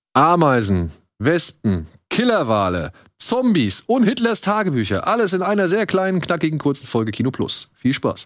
Ameisen, Wespen, Killerwale, Zombies und Hitlers Tagebücher. Alles in einer sehr kleinen, knackigen, kurzen Folge Kino Plus. Viel Spaß.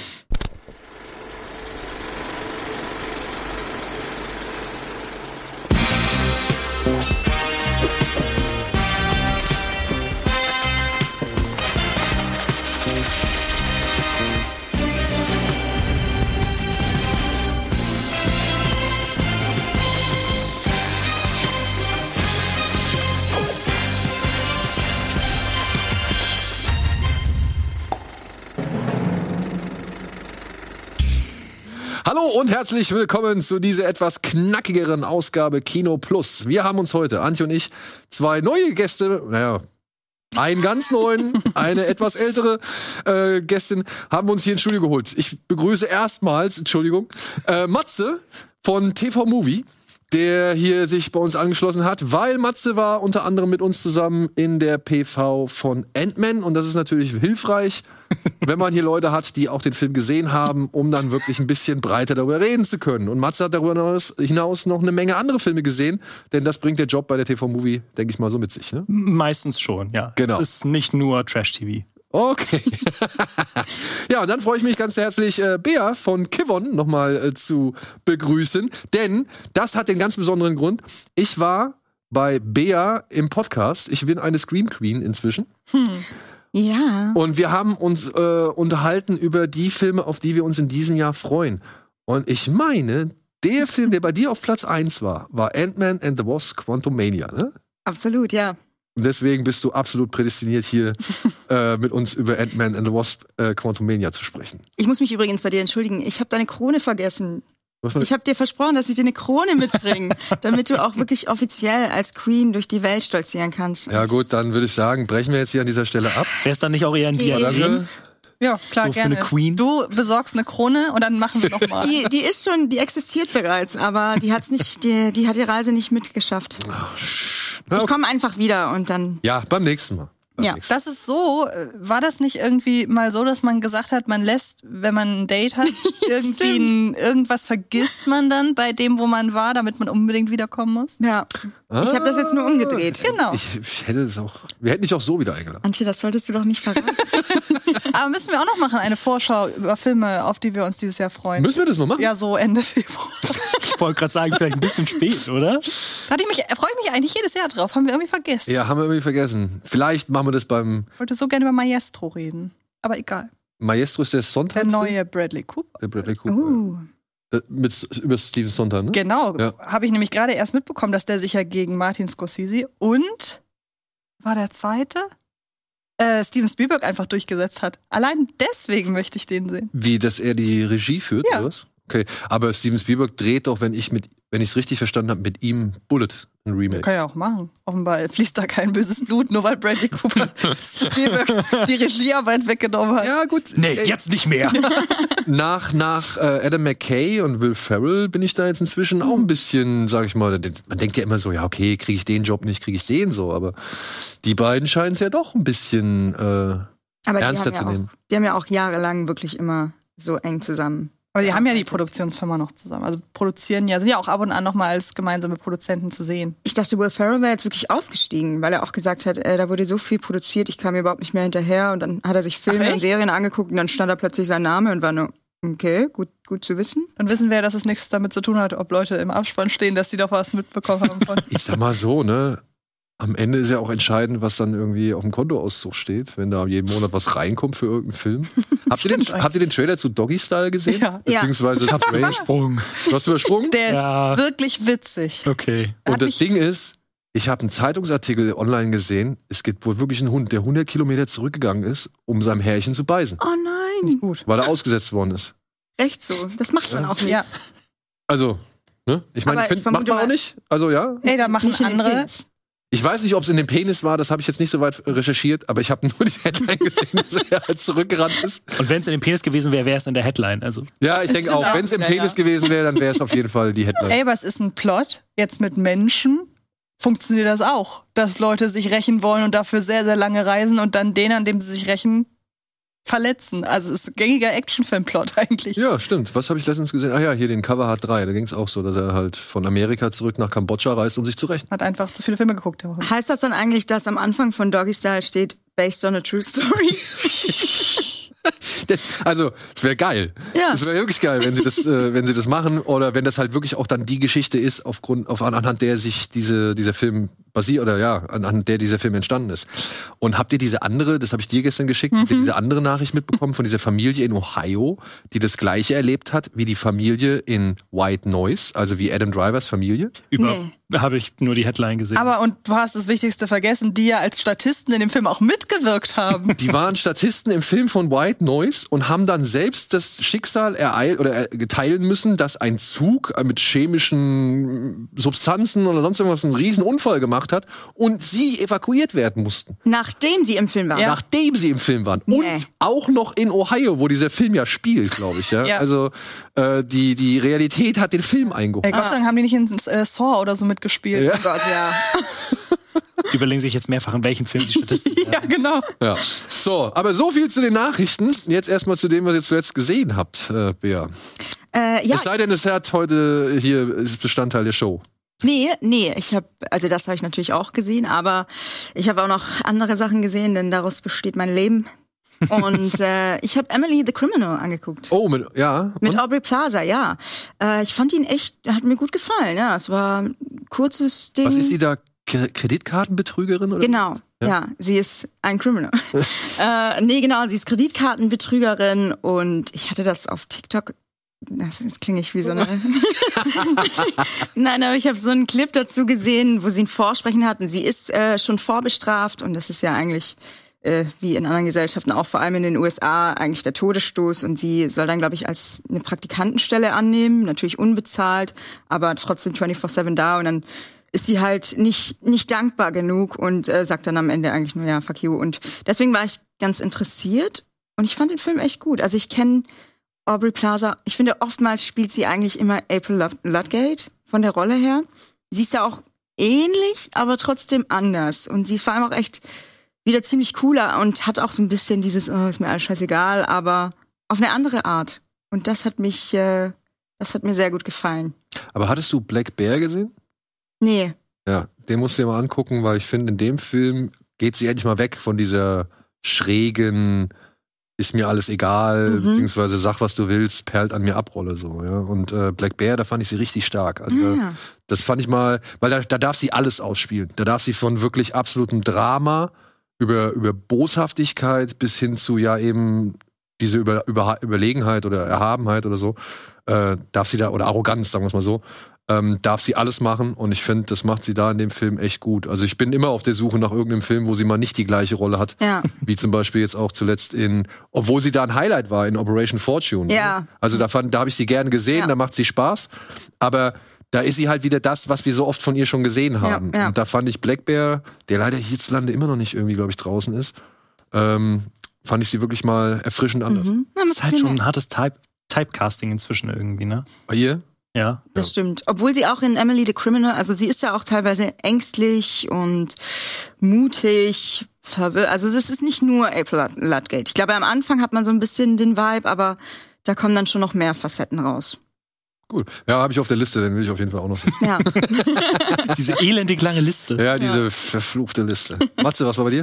Hallo und herzlich willkommen zu dieser etwas knackigeren Ausgabe Kino Plus. Wir haben uns heute, Antje und ich, zwei neue Gäste, einen ganz neuen, eine etwas ältere Gästin, haben uns hier ins Studio geholt. Ich begrüße erstmals, Matze von TV Movie, der hier sich bei uns angeschlossen hat, weil Matze war unter anderem mit uns zusammen in der PV von Ant-Man und das ist natürlich hilfreich, wenn man hier Leute hat, die auch den Film gesehen haben, um dann wirklich ein bisschen breiter darüber reden zu können. Und Matze hat darüber hinaus noch eine Menge andere Filme gesehen, denn das bringt der Job bei der TV Movie, denke ich mal, so mit sich, ne? Meistens schon, ja. Genau. Es ist nicht nur Trash-TV. Okay. Ja, und dann freue ich mich ganz herzlich, Bea von Kivon nochmal zu begrüßen. Denn das hat den ganz besonderen Grund. Ich war bei Bea im Podcast. Ich bin eine Scream Queen inzwischen. Ja. Und wir haben uns unterhalten über die Filme, auf die wir uns in diesem Jahr freuen. Und ich meine, der Film, der bei dir auf Platz 1 war Ant-Man and the Wasp: Quantumania, ne? Absolut, ja. Und deswegen bist du absolut prädestiniert, hier mit uns über Ant-Man and the Wasp: Quantumania zu sprechen. Ich muss mich übrigens bei dir entschuldigen. Ich habe deine Krone vergessen. Ich habe dir versprochen, dass ich dir eine Krone mitbringe, damit du auch wirklich offiziell als Queen durch die Welt stolzieren kannst. Ja gut, dann würde ich sagen, brechen wir jetzt hier an dieser Stelle ab. Wäre es dann nicht auch eher ein Diadem? Ja, klar, so gerne. Für eine Queen? Du besorgst eine Krone und dann machen wir nochmal. Die existiert bereits, aber die hat die Reise nicht mitgeschafft. Ich komme einfach wieder und dann. Ja, beim nächsten Mal. Ja, das ist so. War das nicht irgendwie mal so, dass man gesagt hat, man lässt, wenn man ein Date hat, irgendwie irgendwas vergisst man dann bei dem, wo man war, damit man unbedingt wiederkommen muss? Ja. Ich habe das jetzt nur umgedreht. Genau. Ich hätte es auch. Wir hätten dich auch so wieder eingeladen. Antje, das solltest du doch nicht verraten. Aber müssen wir auch noch machen, eine Vorschau über Filme, auf die wir uns dieses Jahr freuen. Müssen wir das noch machen? Ja, so Ende Februar. Ich wollte gerade sagen, vielleicht ein bisschen spät, oder? Freue ich mich eigentlich jedes Jahr drauf. Haben wir irgendwie vergessen. Ja, haben wir irgendwie vergessen. Vielleicht machen wir das beim. Ich wollte so gerne über Maestro reden. Aber egal. Maestro ist der Sonntag. Der neue Bradley Cooper. Der Bradley Cooper. Über Steven Sonntag, ne? Genau. Ja. Habe ich nämlich gerade erst mitbekommen, dass der sich ja gegen Martin Scorsese und war der zweite? Steven Spielberg einfach durchgesetzt hat. Allein deswegen möchte ich den sehen. Wie, dass er die Regie führt, ja. Oder was? Okay, aber Steven Spielberg dreht doch, wenn ich es richtig verstanden habe, mit ihm Bullet, ein Remake. Kann ja auch machen. Offenbar fließt da kein böses Blut, nur weil Bradley Cooper Spielberg die Regiearbeit weggenommen hat. Ja, gut. Nee, jetzt nicht mehr. Nach Adam McKay und Will Ferrell bin ich da jetzt inzwischen auch ein bisschen, sag ich mal, man denkt ja immer so, ja, okay, kriege ich den Job nicht, kriege ich den so, aber die beiden scheinen es ja doch ein bisschen ernster zu nehmen. Die haben ja auch jahrelang wirklich immer so eng zusammen. Aber die haben ja die Produktionsfirma noch zusammen. Also produzieren ja, sind ja auch ab und an noch mal als gemeinsame Produzenten zu sehen. Ich dachte, Will Ferrell wäre jetzt wirklich ausgestiegen, weil er auch gesagt hat, da wurde so viel produziert, ich kam überhaupt nicht mehr hinterher. Und dann hat er sich Filme und Serien angeguckt und dann stand da plötzlich sein Name und war nur, okay, gut zu wissen. Dann wissen wir, dass es nichts damit zu tun hat, ob Leute im Abspann stehen, dass die doch was mitbekommen haben von. Ich sag mal so, ne? Am Ende ist ja auch entscheidend, was dann irgendwie auf dem Kontoauszug steht, wenn da jeden Monat was reinkommt für irgendeinen Film. Habt ihr den Trailer zu Doggy Style gesehen? Ja. Beziehungsweise Ich hab's übersprungen. Du hast übersprungen? Der ist wirklich witzig. Okay. Und das Ding ist, ich habe einen Zeitungsartikel online gesehen, es gibt wohl wirklich einen Hund, der 100 Kilometer zurückgegangen ist, um seinem Herrchen zu beißen. Oh nein. Gut. Weil er ausgesetzt worden ist. Echt so. Das macht man auch nicht. Ja. Also, ne? Ich meine, macht man auch nicht. Also, ja. Ey, da machen andere. Ich weiß nicht, ob es in dem Penis war, das habe ich jetzt nicht so weit recherchiert, aber ich habe nur die Headline gesehen, dass er halt zurückgerannt ist. Und wenn es in dem Penis gewesen wäre, wäre es in der Headline. Also. Ja, ich denke auch, wenn es im Penis gewesen wäre, dann wäre es auf jeden Fall die Headline. Ey, was ist ein Plot? Jetzt mit Menschen funktioniert das auch. Dass Leute sich rächen wollen und dafür sehr, sehr lange reisen und dann den, an dem sie sich rächen, verletzen. Also es ist ein gängiger Actionfilm-Plot eigentlich. Ja, stimmt. Was habe ich letztens gesehen? Ah ja, hier den Cover Hard 3. Da ging es auch so, dass er halt von Amerika zurück nach Kambodscha reist, um sich zu rächen. Hat einfach zu viele Filme geguckt. Heißt das dann eigentlich, dass am Anfang von Doggy Style steht, based on a true story? Das wäre geil. Ja. Das wäre wirklich geil, wenn sie das machen oder wenn das halt wirklich auch dann die Geschichte ist, anhand der sich dieser Film basiert oder ja, anhand der dieser Film entstanden ist. Und habt ihr diese andere, das habe ich dir gestern geschickt, habt ihr diese andere Nachricht mitbekommen von dieser Familie in Ohio, die das Gleiche erlebt hat wie die Familie in White Noise, also wie Adam Drivers Familie? Habe ich nur die Headline gesehen. Aber, und du hast das Wichtigste vergessen, die ja als Statisten in dem Film auch mitgewirkt haben. Die waren Statisten im Film von White Noise und haben dann selbst das Schicksal teilen müssen, dass ein Zug mit chemischen Substanzen oder sonst irgendwas einen riesen Unfall gemacht hat und sie evakuiert werden mussten. Nachdem sie im Film waren. Ja. Nachdem sie im Film waren. Und auch noch in Ohio, wo dieser Film ja spielt, glaube ich. Ja? Ja. Also die Realität hat den Film eingeholt. Gott sei Dank haben die nicht in Saw oder so mitgespielt. Ja. Oh Gott, ja. Die überlegen sich jetzt mehrfach, in welchem Film sie Statisten werden. Ja, genau. Ja. So, aber so viel zu den Nachrichten. Jetzt erstmal zu dem, was ihr zuletzt gesehen habt, Bea. Ja. Es sei denn, es hat heute hier ist Bestandteil der Show. Nee, das habe ich natürlich auch gesehen, aber ich habe auch noch andere Sachen gesehen, denn daraus besteht mein Leben. Und ich habe Emily the Criminal angeguckt. Oh, mit Aubrey Plaza, ja. Ich fand ihn hat mir gut gefallen, ja. Es war ein kurzes Ding. Was ist sie da? Kreditkartenbetrügerin? Oder? Genau, ja. Sie ist ein Criminal. Sie ist Kreditkartenbetrügerin und ich hatte das auf TikTok. Jetzt klinge ich wie so eine... Nein, aber ich habe so einen Clip dazu gesehen, wo sie ein Vorsprechen hat und sie ist schon vorbestraft und das ist ja eigentlich wie in anderen Gesellschaften, auch vor allem in den USA, eigentlich der Todesstoß und sie soll dann, glaube ich, als eine Praktikantenstelle annehmen, natürlich unbezahlt, aber trotzdem 24/7 da und dann ist sie halt nicht dankbar genug und sagt dann am Ende eigentlich nur, ja, fuck you. Und deswegen war ich ganz interessiert und ich fand den Film echt gut. Also ich kenne Aubrey Plaza, ich finde, oftmals spielt sie eigentlich immer April Ludgate von der Rolle her. Sie ist ja auch ähnlich, aber trotzdem anders. Und sie ist vor allem auch echt wieder ziemlich cooler und hat auch so ein bisschen dieses, ist mir alles scheißegal, aber auf eine andere Art. Und das hat mir sehr gut gefallen. Aber hattest du Black Bear gesehen? Nee. Ja, den musst du dir mal angucken, weil ich finde, in dem Film geht sie endlich mal weg von dieser schrägen, ist mir alles egal, beziehungsweise sag, was du willst, perlt an mir ab Rolle so, ja. Und Black Bear, da fand ich sie richtig stark. Also das fand ich mal, weil da darf sie alles ausspielen. Da darf sie von wirklich absolutem Drama über Boshaftigkeit bis hin zu ja eben diese Überlegenheit oder Erhabenheit oder so, darf sie da, oder Arroganz, sagen wir es mal so, darf sie alles machen und ich finde, das macht sie da in dem Film echt gut. Also ich bin immer auf der Suche nach irgendeinem Film, wo sie mal nicht die gleiche Rolle hat, wie zum Beispiel jetzt auch zuletzt obwohl sie da ein Highlight war, in Operation Fortune. Ja. Ne? Also da habe ich sie gern gesehen, da macht sie Spaß, aber da ist sie halt wieder das, was wir so oft von ihr schon gesehen haben. Ja. Und da fand ich Black Bear, der leider hierzulande immer noch nicht irgendwie, glaube ich, draußen ist, fand ich sie wirklich mal erfrischend anders. Das ist halt schon ein hartes Typecasting inzwischen irgendwie, ne? Bei ihr? Ja. Das stimmt. Obwohl sie auch in Emily the Criminal, also sie ist ja auch teilweise ängstlich und mutig, verwirrt. Also das ist nicht nur April Ludgate. Ich glaube, am Anfang hat man so ein bisschen den Vibe, aber da kommen dann schon noch mehr Facetten raus. Cool. Ja, habe ich auf der Liste, den will ich auf jeden Fall auch noch. Ja. Diese elendig lange Liste. Ja, diese verfluchte Liste. Matze, was war bei dir?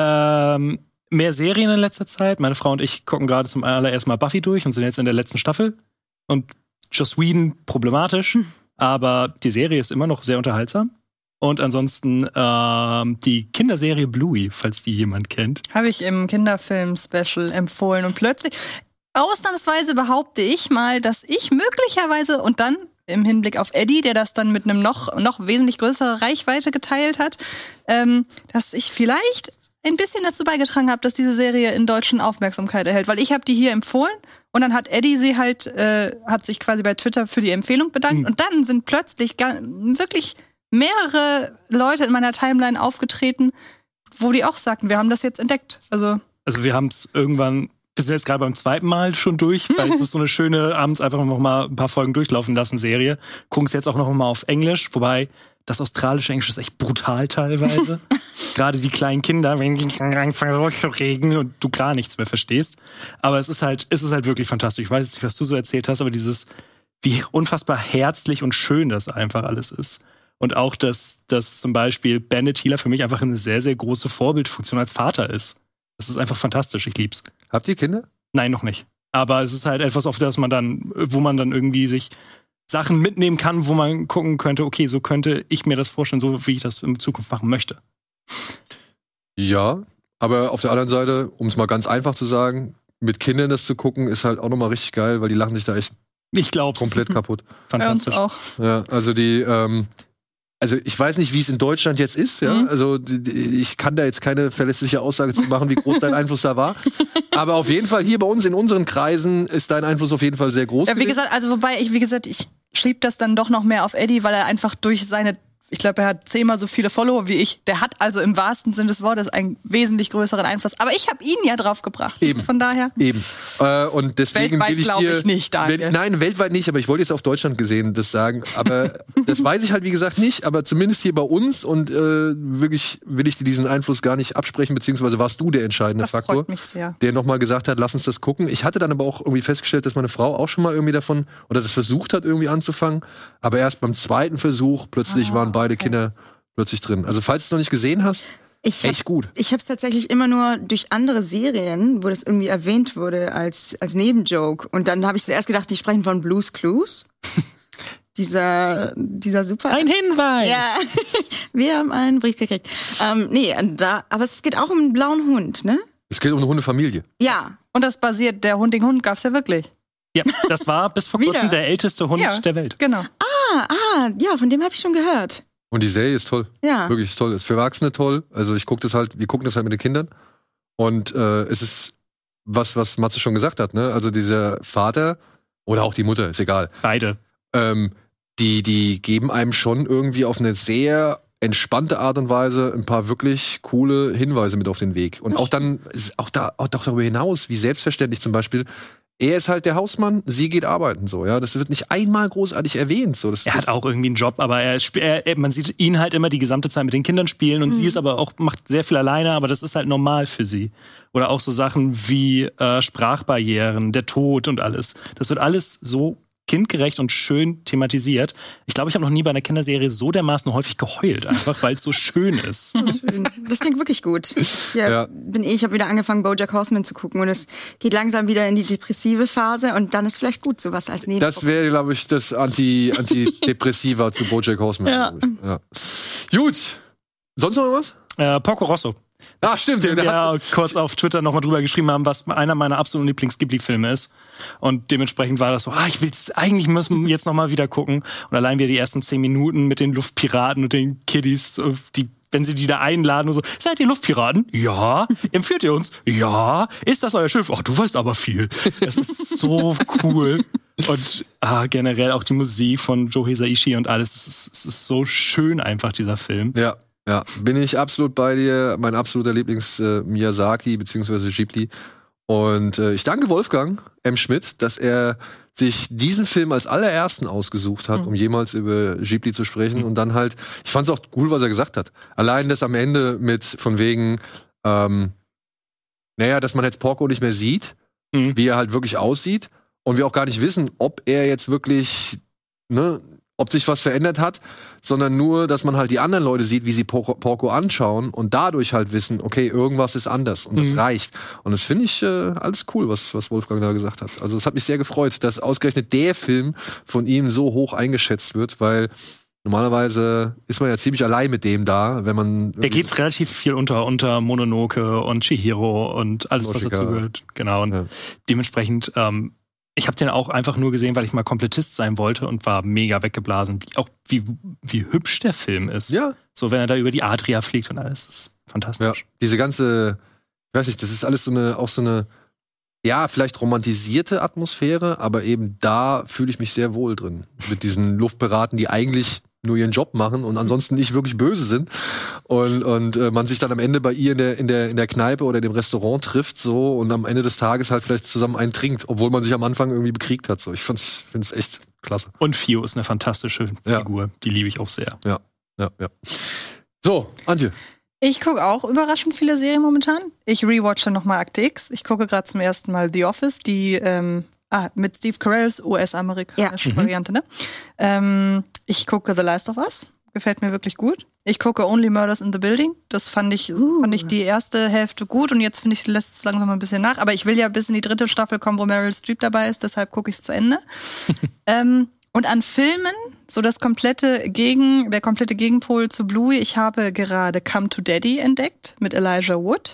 Mehr Serien in letzter Zeit. Meine Frau und ich gucken gerade zum allerersten Mal Buffy durch und sind jetzt in der letzten Staffel. Und Joss Whedon problematisch, aber die Serie ist immer noch sehr unterhaltsam. Und ansonsten die Kinderserie Bluey, falls die jemand kennt. Habe ich im Kinderfilm-Special empfohlen. Und plötzlich, ausnahmsweise behaupte ich mal, dass ich möglicherweise, und dann im Hinblick auf Eddie, der das dann mit einem noch wesentlich größere Reichweite geteilt hat, dass ich vielleicht ein bisschen dazu beigetragen habe, dass diese Serie in Deutschen Aufmerksamkeit erhält. Weil ich habe die hier empfohlen und dann hat Eddie sie halt, hat sich quasi bei Twitter für die Empfehlung bedankt. Und dann sind plötzlich wirklich mehrere Leute in meiner Timeline aufgetreten, wo die auch sagten, wir haben das jetzt entdeckt. Also wir haben es irgendwann, wir sind jetzt gerade beim zweiten Mal schon durch, weil es ist so eine schöne, abends einfach noch mal ein paar Folgen durchlaufen lassen Serie. Gucken es jetzt auch noch mal auf Englisch, wobei das australische Englisch ist echt brutal teilweise. Gerade die kleinen Kinder, wenn die anfangen zu reden und du gar nichts mehr verstehst. Aber es ist halt wirklich fantastisch. Ich weiß jetzt nicht, was du so erzählt hast, aber wie unfassbar herzlich und schön das einfach alles ist. Und auch, dass zum Beispiel Ben Thiler für mich einfach eine sehr, sehr große Vorbildfunktion als Vater ist. Das ist einfach fantastisch, ich lieb's. Habt ihr Kinder? Nein, noch nicht. Aber es ist halt etwas, auf das wo man dann irgendwie sich Sachen mitnehmen kann, wo man gucken könnte, okay, so könnte ich mir das vorstellen, so wie ich das in Zukunft machen möchte. Ja, aber auf der anderen Seite, um es mal ganz einfach zu sagen, mit Kindern das zu gucken, ist halt auch nochmal richtig geil, weil die lachen sich da echt komplett kaputt. Fantastisch. Bei uns auch. Ja, also ich weiß nicht, wie es in Deutschland jetzt ist, ja. Also ich kann da jetzt keine verlässliche Aussage zu machen, wie groß dein Einfluss da war. Aber auf jeden Fall hier bei uns in unseren Kreisen ist dein Einfluss auf jeden Fall sehr groß. Ja, wie gesagt, ich schieb das dann doch noch mehr auf Eddie, weil er einfach durch seine, ich glaube, er hat 10-mal so viele Follower wie ich. Der hat also im wahrsten Sinne des Wortes einen wesentlich größeren Einfluss. Aber ich habe ihn ja drauf gebracht. Eben. Also von daher. Eben. Und deswegen weltweit will ich glaube ich nicht, Daniel. Nein, weltweit nicht, aber ich wollte jetzt auf Deutschland gesehen das sagen. Aber das weiß ich halt, wie gesagt, nicht. Aber zumindest hier bei uns und wirklich will ich dir diesen Einfluss gar nicht absprechen, beziehungsweise warst du der entscheidende Das Faktor, freut mich sehr. der nochmal gesagt hat, lass uns das gucken. Ich hatte dann aber auch irgendwie festgestellt, dass meine Frau auch schon mal irgendwie davon oder das versucht hat, irgendwie anzufangen. Aber erst beim zweiten Versuch plötzlich waren beide Kinder plötzlich drin. Also falls du es noch nicht gesehen hast, echt gut. Ich habe es tatsächlich immer nur durch andere Serien, wo das irgendwie erwähnt wurde als Nebenjoke. Und dann habe ich zuerst gedacht, die sprechen von Blue's Clues. dieser super... Ein Hinweis! Ja, wir haben einen Brief gekriegt. Aber es geht auch um einen blauen Hund, ne? Es geht um eine Hundefamilie. Ja. Und das basiert, den Hund gab's ja wirklich. Ja, das war bis vor kurzem der älteste Hund der Welt. Genau. Ja, von dem habe ich schon gehört. Und die Serie ist toll. Ja. Wirklich ist toll. Ist für Erwachsene toll. Also wir gucken das halt mit den Kindern. Und es ist was Matze schon gesagt hat, ne? Also dieser Vater oder auch die Mutter, ist egal. Beide. Die geben einem schon irgendwie auf eine sehr entspannte Art und Weise ein paar wirklich coole Hinweise mit auf den Weg. Und auch dann, auch darüber hinaus, wie selbstverständlich zum Beispiel, er ist halt der Hausmann, sie geht arbeiten, so, ja. Das wird nicht einmal großartig erwähnt, so. Er hat auch irgendwie einen Job, aber man sieht ihn halt immer die gesamte Zeit mit den Kindern spielen und sie ist aber auch, macht sehr viel alleine, aber das ist halt normal für sie. Oder auch so Sachen wie Sprachbarrieren, der Tod und alles. Das wird alles so kindgerecht und schön thematisiert. Ich glaube, ich habe noch nie bei einer Kinderserie so dermaßen häufig geheult, einfach weil es so schön ist. Das klingt wirklich gut. Ich habe wieder angefangen, BoJack Horseman zu gucken und es geht langsam wieder in die depressive Phase und dann ist vielleicht gut sowas als Nebenprogramm. Das wäre, glaube ich, das Antidepressiva zu BoJack Horseman. Ja. Gut. Sonst noch was? Porco Rosso. Ah, stimmt. Den wir kurz auf Twitter nochmal drüber geschrieben haben, was einer meiner absoluten Lieblings-Ghibli-Filme ist. Und dementsprechend war das so, eigentlich müssen wir jetzt nochmal wieder gucken. Und allein wieder die ersten 10 Minuten mit den Luftpiraten und den Kiddies, wenn sie die da einladen und so, seid ihr Luftpiraten? Ja. Empfiehlt ihr uns? Ja. Ist das euer Schiff? Du weißt aber viel. Das ist so cool. Und generell auch die Musik von Joe Hisaishi und alles. Es ist so schön einfach, dieser Film. Ja, bin ich absolut bei dir. Mein absoluter Lieblings-Miyazaki bzw. Ghibli. Und ich danke Wolfgang M. Schmidt, dass er sich diesen Film als allerersten ausgesucht hat, um jemals über Ghibli zu sprechen. Und dann halt, ich fand es auch cool, was er gesagt hat. Allein das am Ende mit von wegen, dass man jetzt Porco nicht mehr sieht, wie er halt wirklich aussieht. Und wir auch gar nicht wissen, ob er jetzt wirklich, ob sich was verändert hat, sondern nur, dass man halt die anderen Leute sieht, wie sie Porco anschauen und dadurch halt wissen, okay, irgendwas ist anders und das reicht. Und das finde ich alles cool, was Wolfgang da gesagt hat. Also es hat mich sehr gefreut, dass ausgerechnet der Film von ihm so hoch eingeschätzt wird, weil normalerweise ist man ja ziemlich allein mit dem da, wenn man... Der geht relativ viel unter Mononoke und Chihiro und alles, was dazugehört. Genau, und dementsprechend... ich habe den auch einfach nur gesehen, weil ich mal Komplettist sein wollte und war mega weggeblasen. Wie hübsch der Film ist. Ja. So, wenn er da über die Adria fliegt und alles. Das ist fantastisch. Ja, diese ganze, ich weiß nicht, das ist alles so eine, vielleicht romantisierte Atmosphäre, aber eben da fühle ich mich sehr wohl drin. Mit diesen Luftpiraten, die eigentlich nur ihren Job machen und ansonsten nicht wirklich böse sind und man sich dann am Ende bei ihr in der Kneipe oder dem Restaurant trifft so und am Ende des Tages halt vielleicht zusammen einen trinkt, obwohl man sich am Anfang irgendwie bekriegt hat. So, ich finde es echt klasse. Und Fio ist eine fantastische Figur, die liebe ich auch sehr. Ja. Ja. So, Antje. Ich gucke auch überraschend viele Serien momentan. Ich rewatche nochmal Akte X. Ich gucke gerade zum ersten Mal The Office, die mit Steve Carells US-amerikanische Variante, ne? Ich gucke The Last of Us. Gefällt mir wirklich gut. Ich gucke Only Murders in the Building. Das fand ich die erste Hälfte gut und jetzt finde ich, lässt es langsam ein bisschen nach. Aber ich will ja bis in die 3. Staffel kommen, wo Meryl Streep dabei ist, deshalb gucke ich es zu Ende. Und an Filmen, so der komplette Gegenpol zu Bluey, ich habe gerade Come to Daddy entdeckt mit Elijah Wood.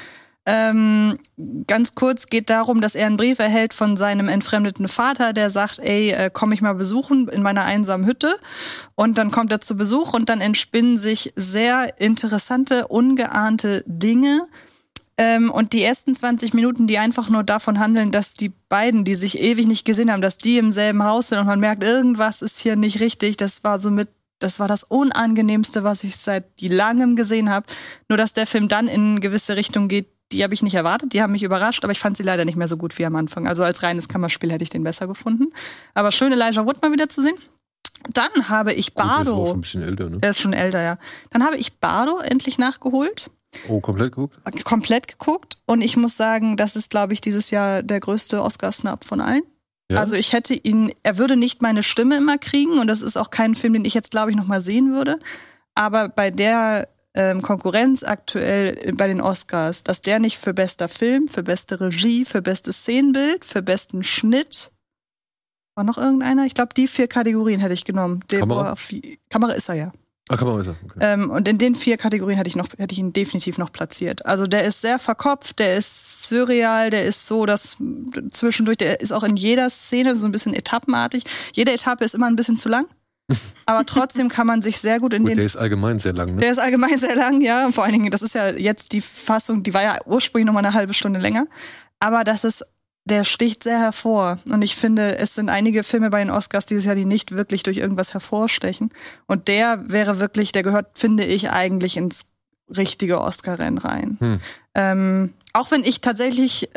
Ganz kurz geht darum, dass er einen Brief erhält von seinem entfremdeten Vater, der sagt, komm ich mal besuchen in meiner einsamen Hütte. Und dann kommt er zu Besuch und dann entspinnen sich sehr interessante, ungeahnte Dinge. Und die ersten 20 Minuten, die einfach nur davon handeln, dass die beiden, die sich ewig nicht gesehen haben, dass die im selben Haus sind und man merkt, irgendwas ist hier nicht richtig. Das war das Unangenehmste, was ich seit langem gesehen habe. Nur, dass der Film dann in eine gewisse Richtung geht, die habe ich nicht erwartet, die haben mich überrascht, aber ich fand sie leider nicht mehr so gut wie am Anfang. Also als reines Kammerspiel hätte ich den besser gefunden. Aber schön, Elijah Wood mal wieder zu sehen. Dann habe ich Bardo. Der ist auch schon ein bisschen älter, ne? Er ist schon älter, ja. Dann habe ich Bardo endlich nachgeholt. Oh, komplett geguckt? Komplett geguckt. Und ich muss sagen, das ist, glaube ich, dieses Jahr der größte Oscar-Snub von allen. Ja? Also er würde nicht meine Stimme immer kriegen und das ist auch kein Film, den ich jetzt, glaube ich, noch mal sehen würde. Aber bei der Konkurrenz aktuell bei den Oscars, dass der nicht für bester Film, für beste Regie, für bestes Szenenbild, für besten Schnitt, war noch irgendeiner? Ich glaube, die 4 Kategorien hätte ich genommen. Kamera ist er ja. Kamera ist er, okay. Und in den 4 Kategorien hätte ich ihn definitiv noch platziert. Also der ist sehr verkopft, der ist surreal, der ist so, dass zwischendurch, der ist auch in jeder Szene so ein bisschen etappenartig. Jede Etappe ist immer ein bisschen zu lang. Aber trotzdem kann man sich sehr gut in den... Der ist allgemein sehr lang, ne? Der ist allgemein sehr lang, ja. Und vor allen Dingen, das ist ja jetzt die Fassung, die war ja ursprünglich noch mal eine halbe Stunde länger. Aber der sticht sehr hervor. Und ich finde, es sind einige Filme bei den Oscars dieses Jahr, die nicht wirklich durch irgendwas hervorstechen. Und der gehört, finde ich, eigentlich ins richtige Oscar-Rennen rein. Auch wenn ich tatsächlich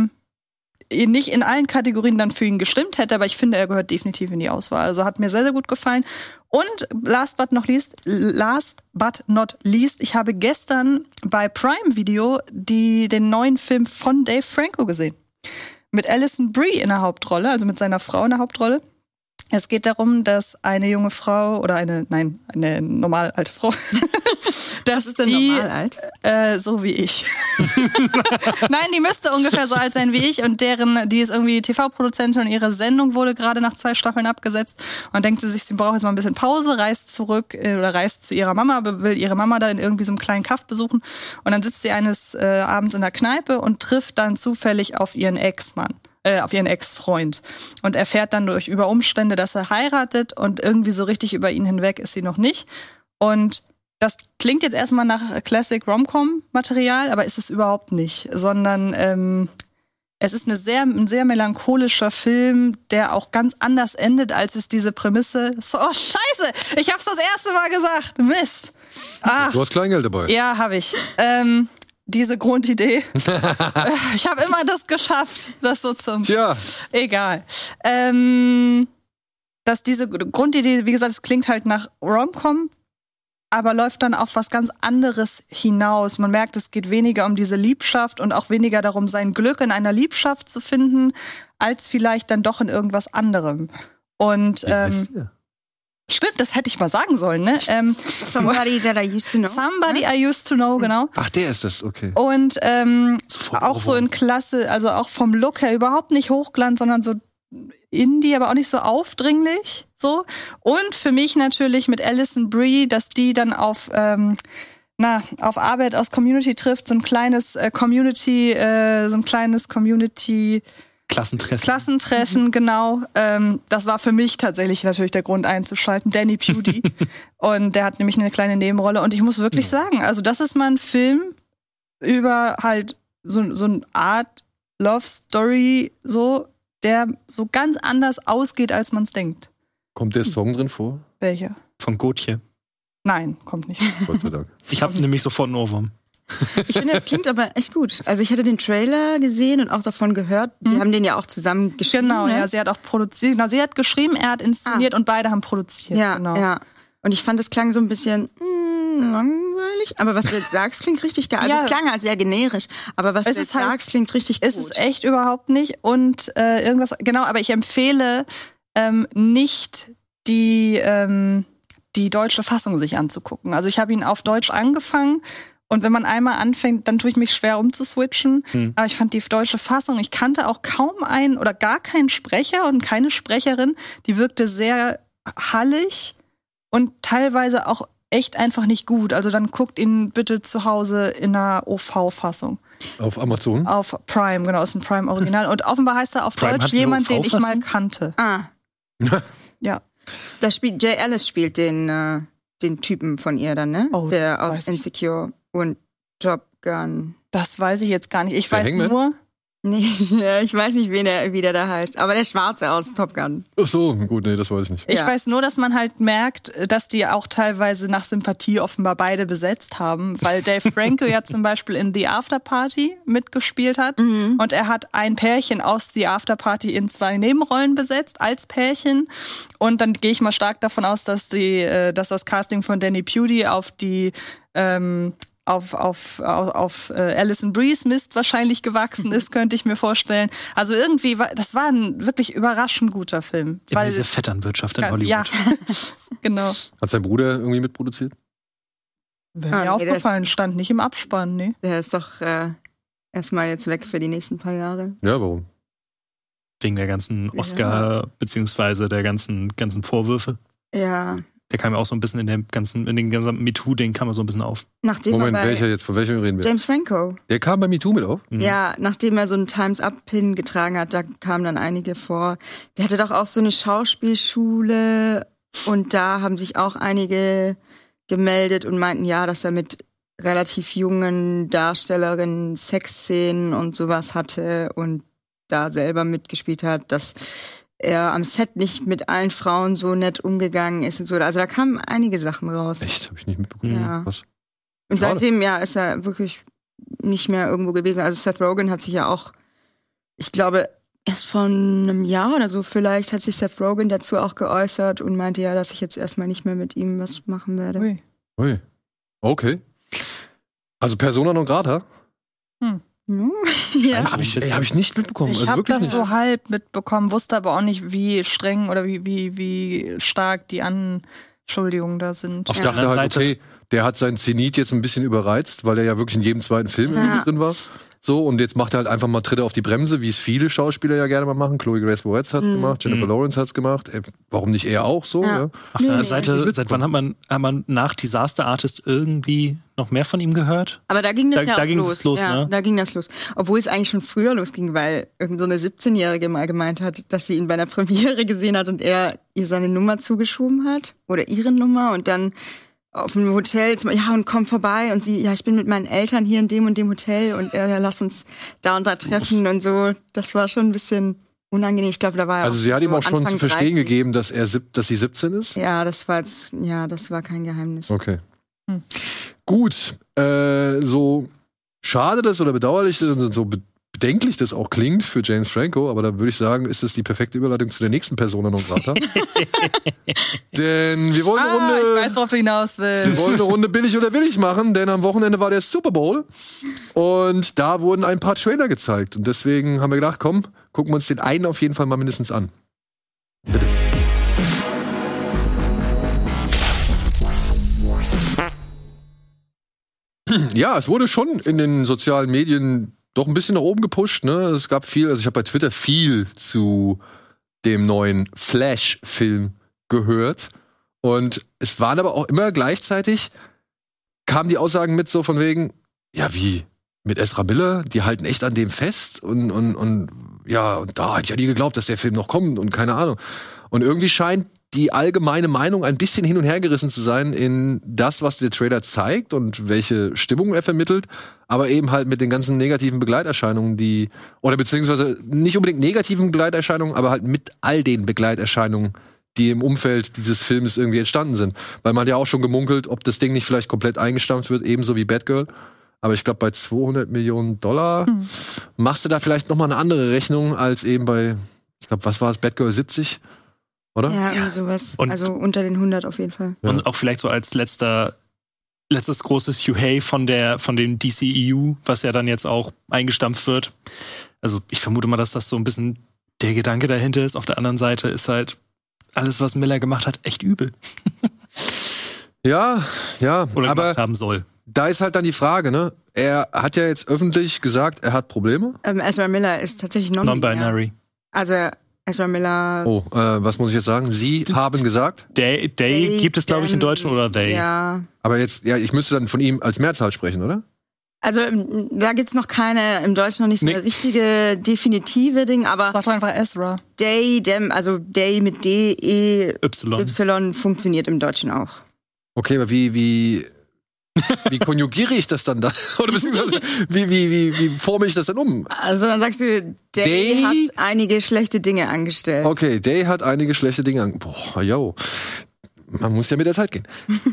nicht in allen Kategorien dann für ihn gestimmt hätte, aber ich finde, er gehört definitiv in die Auswahl. Also hat mir sehr, sehr gut gefallen. Und last but not least, ich habe gestern bei Prime Video den neuen Film von Dave Franco gesehen. Mit Alison Brie in der Hauptrolle, also mit seiner Frau in der Hauptrolle. Es geht darum, dass eine junge Frau oder eine normal alte Frau, das ist denn normal alt? So wie ich. Nein, die müsste ungefähr so alt sein wie ich und die ist irgendwie TV-Produzentin und ihre Sendung wurde gerade nach 2 Staffeln abgesetzt und denkt sie sich, sie braucht jetzt mal ein bisschen Pause, reist zu ihrer Mama, will ihre Mama da in irgendwie so einem kleinen Kaff besuchen und dann sitzt sie eines Abends in der Kneipe und trifft dann zufällig auf ihren Ex-Freund und erfährt dann über Umstände, dass er heiratet und irgendwie so richtig über ihn hinweg ist sie noch nicht. Und das klingt jetzt erstmal nach Classic Rom-Com-Material, aber ist es überhaupt nicht, sondern es ist ein sehr melancholischer Film, der auch ganz anders endet, als es diese Prämisse. Oh, scheiße! Ich hab's das erste Mal gesagt! Mist! Ach. Du hast Kleingeld dabei. Ja, habe ich. Diese Grundidee. Ich habe immer das geschafft, das so zum... Tja. Egal. Dass diese Grundidee, wie gesagt, es klingt halt nach Rom-Com, aber läuft dann auf was ganz anderes hinaus. Man merkt, es geht weniger um diese Liebschaft und auch weniger darum, sein Glück in einer Liebschaft zu finden, als vielleicht dann doch in irgendwas anderem. Und stimmt, das hätte ich mal sagen sollen, ne? Somebody that I used to know. Somebody I used to know, genau. Ach, der ist das, okay. Und auch so in Klasse, also auch vom Look her überhaupt nicht Hochglanz, sondern so Indie, aber auch nicht so aufdringlich, so. Und für mich natürlich mit Alison Brie, dass die dann auf Arbeit aus Community trifft, so ein kleines Community Klassentreffen, genau. Das war für mich tatsächlich natürlich der Grund einzuschalten. Danny Pudi. Und der hat nämlich eine kleine Nebenrolle. Und ich muss wirklich sagen, also das ist mal ein Film über halt so eine Art Love Story, so, der so ganz anders ausgeht, als man es denkt. Kommt der Song drin vor? Welcher? Von Gotye. Nein, kommt nicht. Gott sei Dank. Ich habe nämlich sofort einen Ohrwurm. Ich finde, das klingt aber echt gut. Also ich hatte den Trailer gesehen und auch davon gehört. Die haben den ja auch zusammen geschrieben. Genau, ne? ja, sie hat auch produziert. Genau, sie hat geschrieben, er hat inszeniert und beide haben produziert. Ja, genau. ja. Und ich fand, das klang so ein bisschen langweilig. Aber was du jetzt sagst, klingt richtig geil. Also es klang halt sehr generisch. Aber was du jetzt sagst, klingt richtig gut. Es ist echt überhaupt nicht. Und irgendwas, genau, aber ich empfehle nicht die deutsche Fassung sich anzugucken. Also ich habe ihn auf Deutsch angefangen. Und wenn man einmal anfängt, dann tue ich mich schwer umzuswitchen. Aber ich fand die deutsche Fassung, ich kannte auch kaum einen oder gar keinen Sprecher und keine Sprecherin. Die wirkte sehr hallig und teilweise auch echt einfach nicht gut. Also dann guckt ihn bitte zu Hause in einer OV-Fassung. Auf Amazon? Auf Prime, genau, aus dem Prime-Original. Und offenbar heißt er auf Prime Deutsch jemand, den ich mal kannte. Ja. Da spielt Jay Ellis spielt den Typen von ihr dann, ne? Oh, der aus Insecure und Top Gun. Das weiß ich jetzt gar nicht. Ich weiß Hangman? nur. Nee, ich weiß nicht, wie der da heißt. Aber der Schwarze aus Top Gun. Ach so, gut, nee, das weiß ich nicht. Ich Ja. weiß nur, dass man halt merkt, dass die auch teilweise nach Sympathie offenbar beide besetzt haben, weil Dave Franco ja zum Beispiel in The After Party mitgespielt hat und er hat ein Pärchen aus The After Party in 2 Nebenrollen besetzt als Pärchen und dann gehe ich mal stark davon aus, dass das Casting von Danny Pudi auf die auf Alison Bries Mist wahrscheinlich gewachsen ist, könnte ich mir vorstellen. Also irgendwie, das war ein wirklich überraschend guter Film. Immer diese Vetternwirtschaft in Hollywood. Ja, genau. Hat sein Bruder irgendwie mitproduziert? Wäre mir aufgefallen, stand nicht im Abspann, ne? Der ist doch erstmal jetzt weg für die nächsten paar Jahre. Ja, warum? Wegen der ganzen Oscar, beziehungsweise der ganzen Vorwürfe. Ja. Der kam ja auch so ein bisschen in den ganzen MeToo-Ding kam er so ein bisschen auf. Nachdem Moment, er welcher jetzt? Von welchem reden wir? James Franco. Der kam bei MeToo mit auf? Ja, nachdem er so einen Time's-Up-Pin getragen hat, da kamen dann einige vor. Der hatte doch auch so eine Schauspielschule und da haben sich auch einige gemeldet und meinten, ja, dass er mit relativ jungen Darstellerinnen Sexszenen und sowas hatte und da selber mitgespielt hat, dass er am Set nicht mit allen Frauen so nett umgegangen ist und so. Also da kamen einige Sachen raus. Echt? Hab ich nicht mitbekommen. Ja. Was? Und Schade. seitdem, ist er wirklich nicht mehr irgendwo gewesen. Also Seth Rogen hat sich ja auch, ich glaube, erst vor einem Jahr oder so vielleicht hat sich Seth Rogen dazu auch geäußert und meinte ja, dass ich jetzt erstmal nicht mehr mit ihm was machen werde. Ui. Ui. Okay. Also Persona non grata? Ja. Hab ich nicht mitbekommen. Ich Also habe wirklich das nicht. so halb mitbekommen, wusste aber auch nicht, wie streng oder wie stark die Anschuldigungen da sind. Ich der dachte anderen halt, Seite- okay, der hat seinen Zenit jetzt ein bisschen überreizt, weil er ja wirklich in jedem zweiten Film irgendwie drin war. So, und jetzt macht er halt einfach mal Tritte auf die Bremse, wie es viele Schauspieler ja gerne mal machen. Chloe Grace Moretz hat's gemacht, Jennifer Lawrence hat's gemacht. Warum nicht er auch so? Ja. Ja. Auf der Nee, Seite, seit wann hat man nach Disaster Artist irgendwie noch mehr von ihm gehört? Aber da ging das Da auch ging los. das los, ja, ne? Da ging das los. Obwohl es eigentlich schon früher losging, weil irgend so eine 17-Jährige mal gemeint hat, dass sie ihn bei einer Premiere gesehen hat und er ihr seine Nummer zugeschoben hat. Oder ihre Nummer und dann auf dem Hotel, und komm vorbei und sie, ich bin mit meinen Eltern hier in dem und dem Hotel und lass uns da und da treffen und so. Das war schon ein bisschen unangenehm. Ich glaube, da war Also sie hat ihm auch schon Anfang zu verstehen 30. gegeben, dass sie 17 ist? Ja, das war kein Geheimnis. Okay. Gut, so schade das oder bedauerlich das und so bedenklich das auch klingt für James Franco, aber da würde ich sagen, ist es die perfekte Überleitung zu der nächsten Persona non grata. Denn wir wollen eine Runde. Ich weiß, worauf du hinaus willst. Wir wollen eine Runde billig oder willig machen, denn am Wochenende war der Super Bowl und da wurden ein paar Trailer gezeigt. Und deswegen haben wir gedacht, komm, gucken wir uns den einen auf jeden Fall mal mindestens an. Bitte. Ja, es wurde schon in den sozialen Medien doch ein bisschen nach oben gepusht. Ne? Es gab viel, also ich habe bei Twitter viel zu dem neuen Flash-Film gehört. Und es waren aber auch immer gleichzeitig, kamen die Aussagen mit so von wegen, ja wie, mit Ezra Miller, die halten echt an dem fest und da hätte ich ja nie geglaubt, dass der Film noch kommt und keine Ahnung. Und irgendwie scheint die allgemeine Meinung ein bisschen hin und her gerissen zu sein in das, was der Trailer zeigt und welche Stimmung er vermittelt, aber eben halt mit den ganzen negativen Begleiterscheinungen, oder beziehungsweise nicht unbedingt negativen Begleiterscheinungen, aber halt mit all den Begleiterscheinungen, die im Umfeld dieses Films irgendwie entstanden sind. Weil man hat ja auch schon gemunkelt, ob das Ding nicht vielleicht komplett eingestampft wird, ebenso wie Batgirl. Aber ich glaube, bei $200 Millionen machst du da vielleicht noch mal eine andere Rechnung als eben bei, ich glaube, was war es, Batgirl 70? oder? Ja, irgendwie sowas. Und- Also unter den 100 auf jeden Fall. Ja. Und auch vielleicht so als letztes großes Yuhei von dem DCEU, was ja dann jetzt auch eingestampft wird. Also ich vermute mal, dass das so ein bisschen der Gedanke dahinter ist. Auf der anderen Seite ist halt alles, was Miller gemacht hat, echt übel. Ja, Oder aber gemacht haben soll. da ist halt dann die Frage, ne? Er hat ja jetzt öffentlich gesagt, er hat Probleme. Ezra Miller ist tatsächlich non-binary. Non-binary. Also Ezra Miller. Oh, was muss ich jetzt sagen? Sie haben gesagt, They gibt es, glaube ich, in Deutschen oder they. Ja. aber jetzt, ja, ich müsste dann von ihm als Mehrzahl sprechen, oder? Also da gibt's noch keine, im Deutschen noch nicht so Nee. eine richtige, definitive Ding, aber Sag doch einfach Ezra. they, them, also they mit Y. Y funktioniert im Deutschen auch. Okay, aber wie konjugiere ich das dann da? Oder beziehungsweise, wie forme ich das dann um? Also dann sagst du, they hat einige schlechte Dinge angestellt. Okay, Day hat einige schlechte Dinge Boah, yo. Man muss ja mit der Zeit gehen.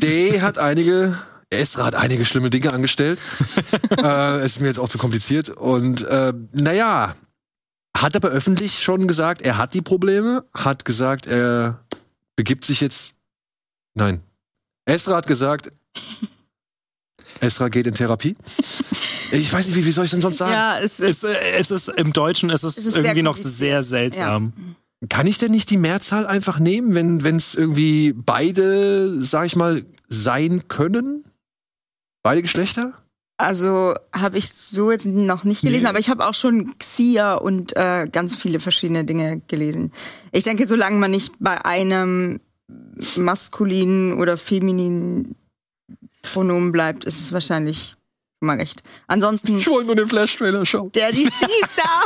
Ezra hat einige schlimme Dinge angestellt. Es ist mir jetzt auch zu kompliziert. Und naja, hat aber öffentlich schon gesagt, er hat die Probleme, hat gesagt, er begibt sich jetzt. Nein. Ezra hat gesagt, Ezra geht in Therapie. Ich weiß nicht, wie soll ich denn sonst sagen? Ja, es ist, Es ist im Deutschen ist es sehr irgendwie noch kompliziert. sehr seltsam. Kann ich denn nicht die Mehrzahl einfach nehmen, wenn es irgendwie beide, sag ich mal, sein können? Beide Geschlechter? also habe ich so jetzt noch nicht gelesen, Nee. aber ich habe auch schon Xia und ganz viele verschiedene Dinge gelesen. Ich denke, solange man nicht bei einem maskulinen oder femininen Pronomen bleibt, ist es wahrscheinlich immer recht. Ansonsten, Ich wollte nur den Flash-Trailer schauen. der DC-Star.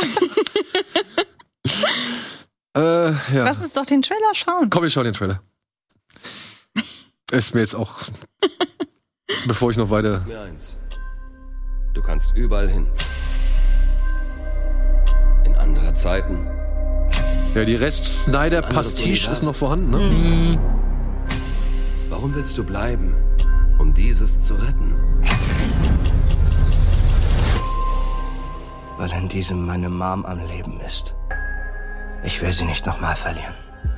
Ja. Lass uns doch den Trailer schauen. Komm, ich schau den Trailer. Ist mir jetzt auch, bevor ich noch weiter. Mir eins. Du kannst überall hin. In andere Zeiten. Ja, die Rest-Snyder-Pastiche Universum. ist noch vorhanden, ne? Warum willst du bleiben? Um dieses zu retten. Weil in diesem meine Mom am Leben ist. Ich will sie nicht nochmal verlieren.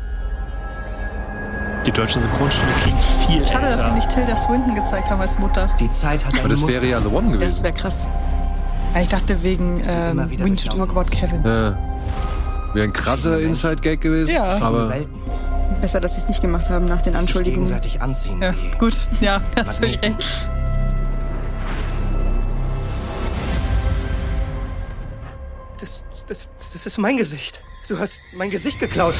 Die deutsche Synchronstimme klingt viel Schade, dass sie älter. nicht Tilda Swinton gezeigt haben als Mutter. Die Zeit hat Aber ein das Muster. wäre ja The One Das gewesen. wäre krass. Ja, ich dachte wegen immer wieder We Need to Talk About Kevin. Wäre ein krasser Inside-Gag gewesen. Ja. Aber Welten, Besser, dass sie es nicht gemacht haben nach den die sich Anschuldigungen. gegenseitig anziehen. Ja, wie gut. Ja, das finde ich Magneten. recht. Das ist mein Gesicht. Du hast mein Gesicht geklaut.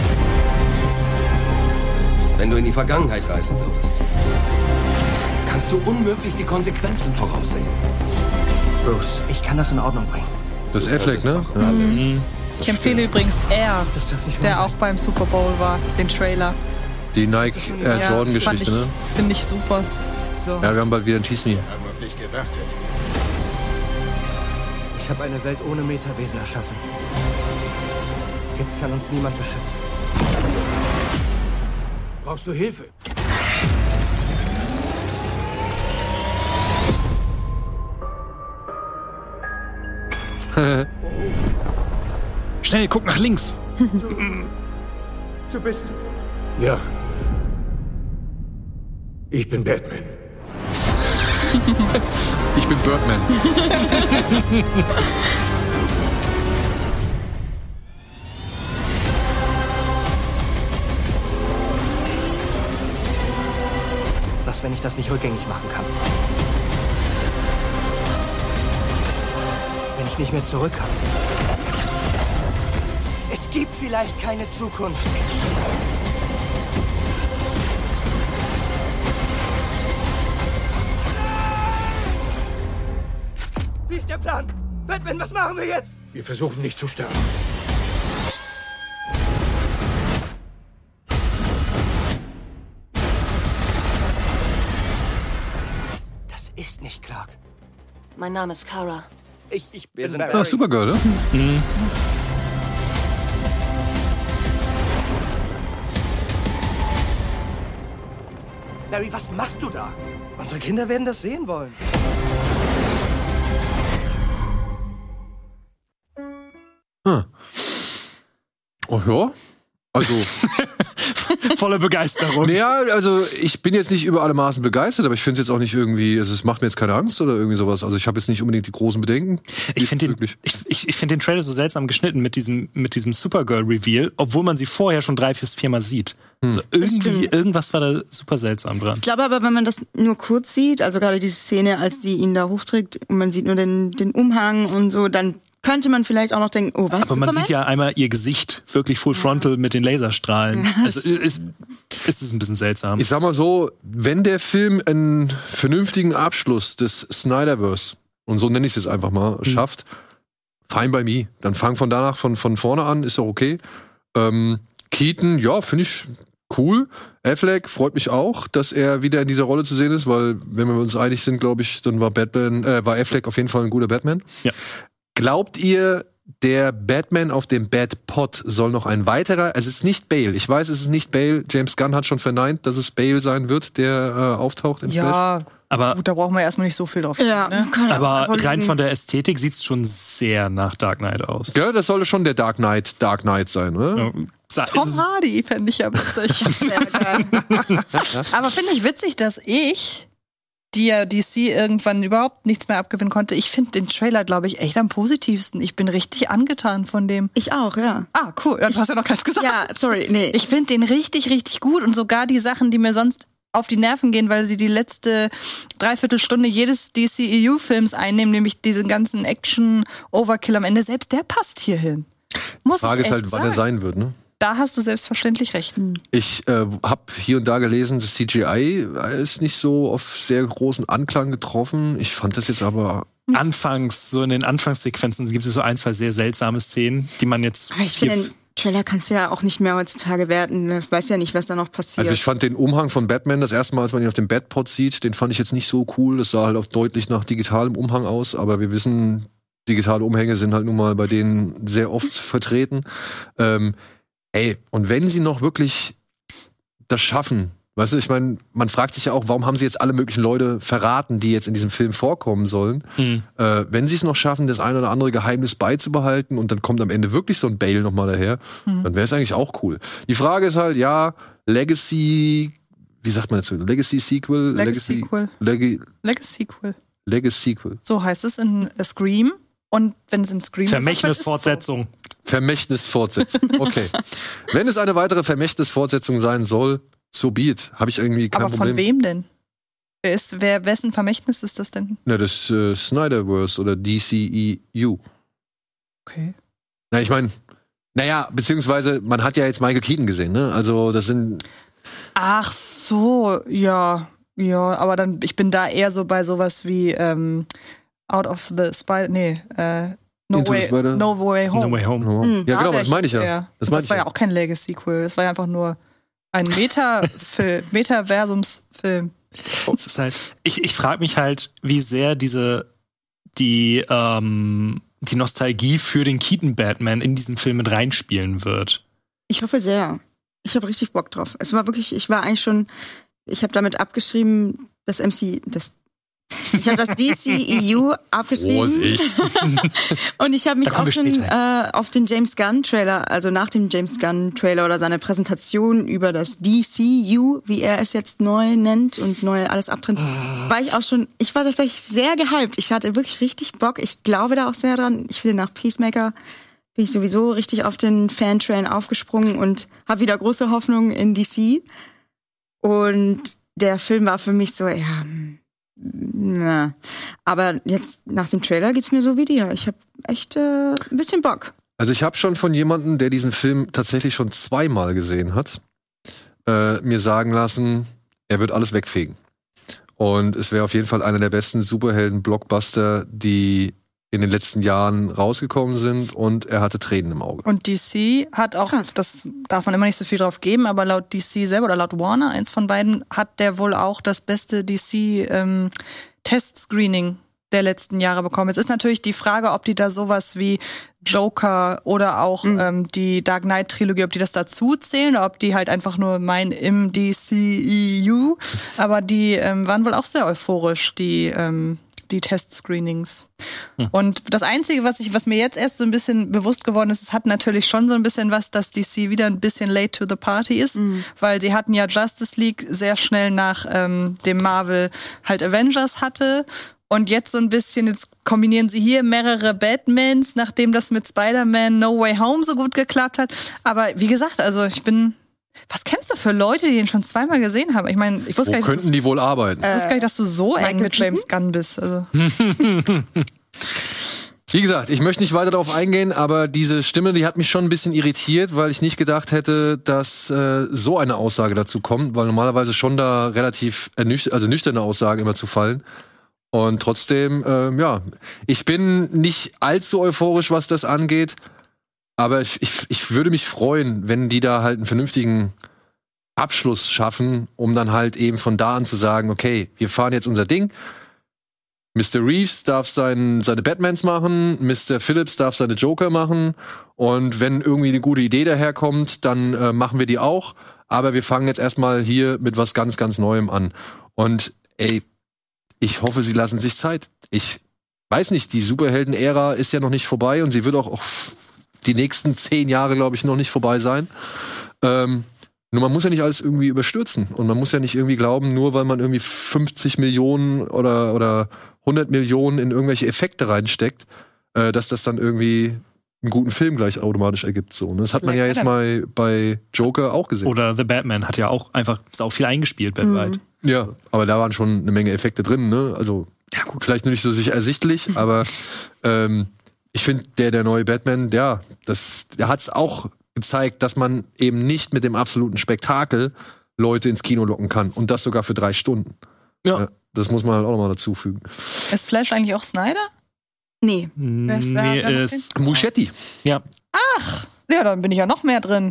Wenn du in die Vergangenheit reisen würdest, kannst du unmöglich die Konsequenzen voraussehen. Bruce, ich kann das in Ordnung bringen. das ist Affleck, ne? Ja. Ich empfehle übrigens Air, Das darf nicht wahr der sein. auch beim Super Bowl war, den Trailer. Die Nike Air Ja, Jordan-Geschichte, fand ne? ich- Finde ich super. So, Ja, wir haben bald wieder ein Tease Me. Haben auf dich gewartet. ich habe eine Welt ohne Metawesen erschaffen. Jetzt kann uns niemand beschützen. Brauchst du Hilfe? Schnell, guck nach links. Du bist... Ja. Ich bin Batman. Ich bin Birdman. Was, wenn ich das nicht rückgängig machen kann? Wenn ich nicht mehr zurück kann? Es gibt vielleicht keine Zukunft. Wie ist der Plan? Batman, was machen wir jetzt? Wir versuchen nicht zu sterben. Das ist nicht Clark. Mein Name ist Kara. Ich bin Ah, Supergirl, ne? Barry, was machst du da? Unsere Kinder werden das sehen wollen. Oh ja. Also, voller Begeisterung. Naja, also ich bin jetzt nicht über alle Maßen begeistert, aber ich finde es jetzt auch nicht irgendwie, es macht mir jetzt keine Angst oder irgendwie sowas. Also ich habe jetzt nicht unbedingt die großen Bedenken. Ich finde den Trailer so seltsam geschnitten mit diesem Supergirl-Reveal, obwohl man sie vorher schon 3-4 Mal sieht. Also irgendwas war da super seltsam dran. Ich glaube aber, wenn man das nur kurz sieht, also gerade diese Szene, als sie ihn da hochträgt und man sieht nur den Umhang und so, dann könnte man vielleicht auch noch denken, oh, was? Aber man sieht ja einmal ihr Gesicht wirklich full frontal mit den Laserstrahlen. Also ist es ein bisschen seltsam. Ich sag mal so, wenn der Film einen vernünftigen Abschluss des Snyderverse, und so nenne ich es jetzt einfach mal, schafft, fine by me. Dann fang von danach von vorne an, ist auch okay. Keaton, ja, finde ich cool. Affleck freut mich auch, dass er wieder in dieser Rolle zu sehen ist, weil, wenn wir uns einig sind, glaube ich, dann war Affleck auf jeden Fall ein guter Batman. Ja. Glaubt ihr, der Batman auf dem Batpod soll noch ein weiterer, es ist nicht Bale, ich weiß, es ist nicht Bale, James Gunn hat schon verneint, dass es Bale sein wird, der auftaucht im Flash. Ja, aber gut, da brauchen wir erstmal nicht so viel drauf. Ja, Ne? aber rein von der Ästhetik sieht es schon sehr nach Dark Knight aus. Ja, das soll schon der Dark Knight sein, oder? Ja. Tom Hardy fände ich ja witzig. Aber finde ich witzig, dass ich, die ja DC irgendwann überhaupt nichts mehr abgewinnen konnte, ich finde den Trailer, glaube ich, echt am positivsten. Ich bin richtig angetan von dem. Ich auch, ja. Ah, cool. Du hast ja noch keins gesagt. Ja, sorry, nee. Ich finde den richtig, richtig gut und sogar die Sachen, die mir sonst auf die Nerven gehen, weil sie die letzte Dreiviertelstunde jedes DCEU-Films einnehmen, nämlich diesen ganzen Action-Overkill am Ende, selbst der passt hier hin. Die Frage ist halt, wann er sein wird, ne? Da hast du selbstverständlich recht. Ich habe hier und da gelesen, das CGI ist nicht so auf sehr großen Anklang getroffen. Ich fand das jetzt aber... Anfangs, so in den Anfangssequenzen gibt es so 1, 2 sehr seltsame Szenen, die man jetzt... Aber ich finde, den Trailer kannst du ja auch nicht mehr heutzutage werten. Ich weiß ja nicht, was da noch passiert. Also ich fand den Umhang von Batman das erste Mal, als man ihn auf dem Batpod sieht, den fand ich jetzt nicht so cool. Das sah halt auch deutlich nach digitalem Umhang aus, aber wir wissen, digitale Umhänge sind halt nun mal bei denen sehr oft vertreten. Und wenn sie noch wirklich das schaffen, weißt du, ich meine, man fragt sich ja auch, warum haben sie jetzt alle möglichen Leute verraten, die jetzt in diesem Film vorkommen sollen. Wenn sie es noch schaffen, das ein oder andere Geheimnis beizubehalten und dann kommt am Ende wirklich so ein Bale nochmal daher, dann wäre es eigentlich auch cool. Die Frage ist halt, ja, Legacy, wie sagt man dazu? Legacy Sequel? Legacy Sequel. So heißt es in Scream. Und wenn es in Scream Vermächtnisfortsetzung. Vermächtnisfortsetzung. Okay. Wenn es eine weitere Vermächtnisfortsetzung sein soll, so be it. Habe ich irgendwie kein Problem. Aber von wem denn? Wessen Vermächtnis ist das denn? Na, das Snyderverse oder DCEU. Okay. Na, ich meine, beziehungsweise, man hat ja jetzt Michael Keaton gesehen, ne? Also, das sind... Ach so, ja. Ja, aber dann, ich bin da eher so bei sowas wie Out of the Spider... No Way Home. No Way Home. Ja, genau, das meine ich ja. Das war ja auch kein Legacy-Sequel. Das war ja einfach nur ein Metaversumsfilm. Das ist halt, ich frage mich halt, wie sehr die Nostalgie für den Keaton-Batman in diesen Film mit reinspielen wird. Ich hoffe sehr. Ich habe richtig Bock drauf. Es war wirklich, ich habe damit abgeschrieben, ich habe das DCEU abgeschrieben. Und ich habe mich auch schon auf den James Gunn-Trailer, also nach dem James Gunn-Trailer oder seine Präsentation über das DCU, wie er es jetzt neu nennt und neu alles abtrennt, ich war tatsächlich sehr gehypt. Ich hatte wirklich richtig Bock. Ich glaube da auch sehr dran. Ich finde, nach Peacemaker bin ich sowieso richtig auf den Fan-Train aufgesprungen und habe wieder große Hoffnung in DC. Und der Film war für mich so, aber jetzt nach dem Trailer geht's mir so wie dir. Ich habe echt ein bisschen Bock. Also ich habe schon von jemandem, der diesen Film tatsächlich schon 2-mal gesehen hat, mir sagen lassen, er wird alles wegfegen. Und es wäre auf jeden Fall einer der besten Superhelden-Blockbuster, die in den letzten Jahren rausgekommen sind, und er hatte Tränen im Auge. Und DC hat auch, das darf man immer nicht so viel drauf geben, aber laut DC selber oder laut Warner, eins von beiden, hat der wohl auch das beste DC Test-Screening der letzten Jahre bekommen. Jetzt ist natürlich die Frage, ob die da sowas wie Joker oder auch die Dark Knight-Trilogie, ob die das dazu zählen oder ob die halt einfach nur meinen im DCEU. Aber die waren wohl auch sehr euphorisch, die die Testscreenings. Und das Einzige, was mir jetzt erst so ein bisschen bewusst geworden ist, es hat natürlich schon so ein bisschen was, dass DC wieder ein bisschen late to the party ist, weil sie hatten ja Justice League sehr schnell nach dem Marvel halt Avengers hatte. Und jetzt so ein bisschen, jetzt kombinieren sie hier mehrere Batmans, nachdem das mit Spider-Man No Way Home so gut geklappt hat. Aber wie gesagt, also was kennst du für Leute, die ihn schon zweimal gesehen haben? Ich meine, ich wusste gar nicht, könnten die wohl arbeiten? Ich wusste gar nicht, dass du so eng mit Keaton? James Gunn bist. Also. Wie gesagt, ich möchte nicht weiter darauf eingehen, aber diese Stimme, die hat mich schon ein bisschen irritiert, weil ich nicht gedacht hätte, dass so eine Aussage dazu kommt, weil normalerweise schon da relativ nüchterne Aussagen immer zu fallen. Und trotzdem, ich bin nicht allzu euphorisch, was das angeht, aber ich würde mich freuen, wenn die da halt einen vernünftigen Abschluss schaffen, um dann halt eben von da an zu sagen, okay, wir fahren jetzt unser Ding. Mr. Reeves darf seine Batmans machen, Mr. Phillips darf seine Joker machen und wenn irgendwie eine gute Idee daherkommt, dann machen wir die auch. Aber wir fangen jetzt erstmal hier mit was ganz, ganz Neuem an. Und ich hoffe, sie lassen sich Zeit. Ich weiß nicht, die Superhelden-Ära ist ja noch nicht vorbei und sie wird auch die nächsten 10 Jahre, glaube ich, noch nicht vorbei sein. Nur man muss ja nicht alles irgendwie überstürzen. Und man muss ja nicht irgendwie glauben, nur weil man irgendwie 50 Millionen oder 100 Millionen in irgendwelche Effekte reinsteckt, dass das dann irgendwie einen guten Film gleich automatisch ergibt. So, ne? Das hat man ja jetzt mal bei Joker auch gesehen. Oder The Batman hat ja auch einfach sau viel eingespielt weltweit. Ja, aber da waren schon eine Menge Effekte drin, ne? Also, ja gut, vielleicht nur nicht so sicher ersichtlich, aber ich finde, der neue Batman, der hat es auch gezeigt, dass man eben nicht mit dem absoluten Spektakel Leute ins Kino locken kann. Und das sogar für 3 Stunden. Ja. Das muss man halt auch nochmal dazu fügen. Ist Flash eigentlich auch Snyder? Nee. Nee, ist Muschietti. Ja. Ach, ja, dann bin ich ja noch mehr drin.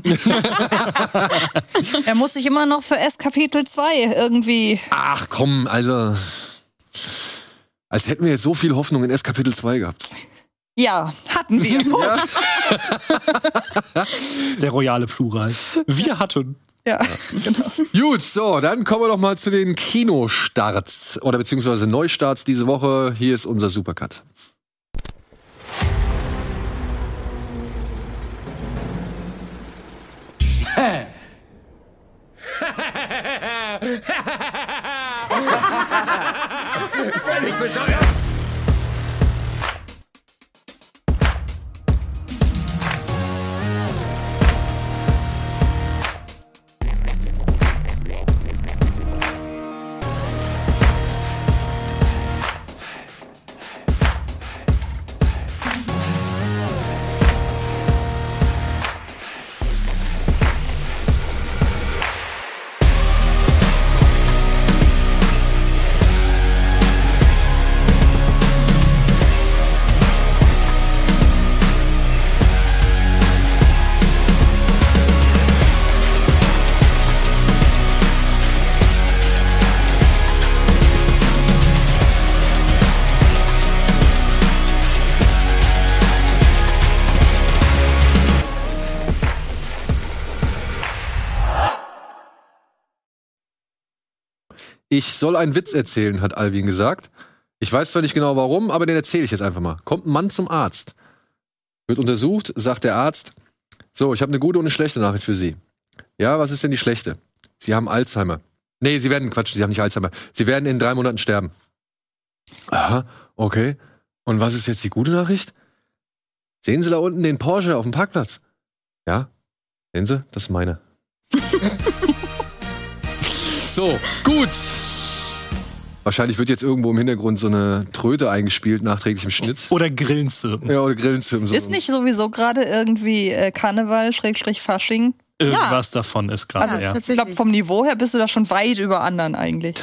Er muss sich immer noch für Kapitel 2 irgendwie... Ach komm, also... Als hätten wir jetzt so viel Hoffnung in Kapitel 2 gehabt. Ja, hatten wir. Ja. Der royale Plural. Wir hatten. Ja, genau. Gut, so, dann kommen wir doch mal zu den Kinostarts oder beziehungsweise Neustarts diese Woche. Hier ist unser Supercut. Völlig bescheuert! Ich soll einen Witz erzählen, hat Alvin gesagt. Ich weiß zwar nicht genau warum, aber den erzähle ich jetzt einfach mal. Kommt ein Mann zum Arzt. Wird untersucht, sagt der Arzt, so, ich habe eine gute und eine schlechte Nachricht für Sie. Ja, was ist denn die schlechte? Sie haben Alzheimer. Nee, Sie haben nicht Alzheimer. Sie werden in 3 Monaten sterben. Aha, okay. Und was ist jetzt die gute Nachricht? Sehen Sie da unten den Porsche auf dem Parkplatz? Ja, sehen Sie, das ist meine. So, gut. Wahrscheinlich wird jetzt irgendwo im Hintergrund so eine Tröte eingespielt, nachträglich im Schnitt. Oder Grillenzirpen. Ja, oder Grillenzirpen. So. Ist nicht sowieso gerade irgendwie Karneval, Fasching? Irgendwas davon ist gerade, ja. Ich glaube, vom Niveau her bist du da schon weit über anderen eigentlich.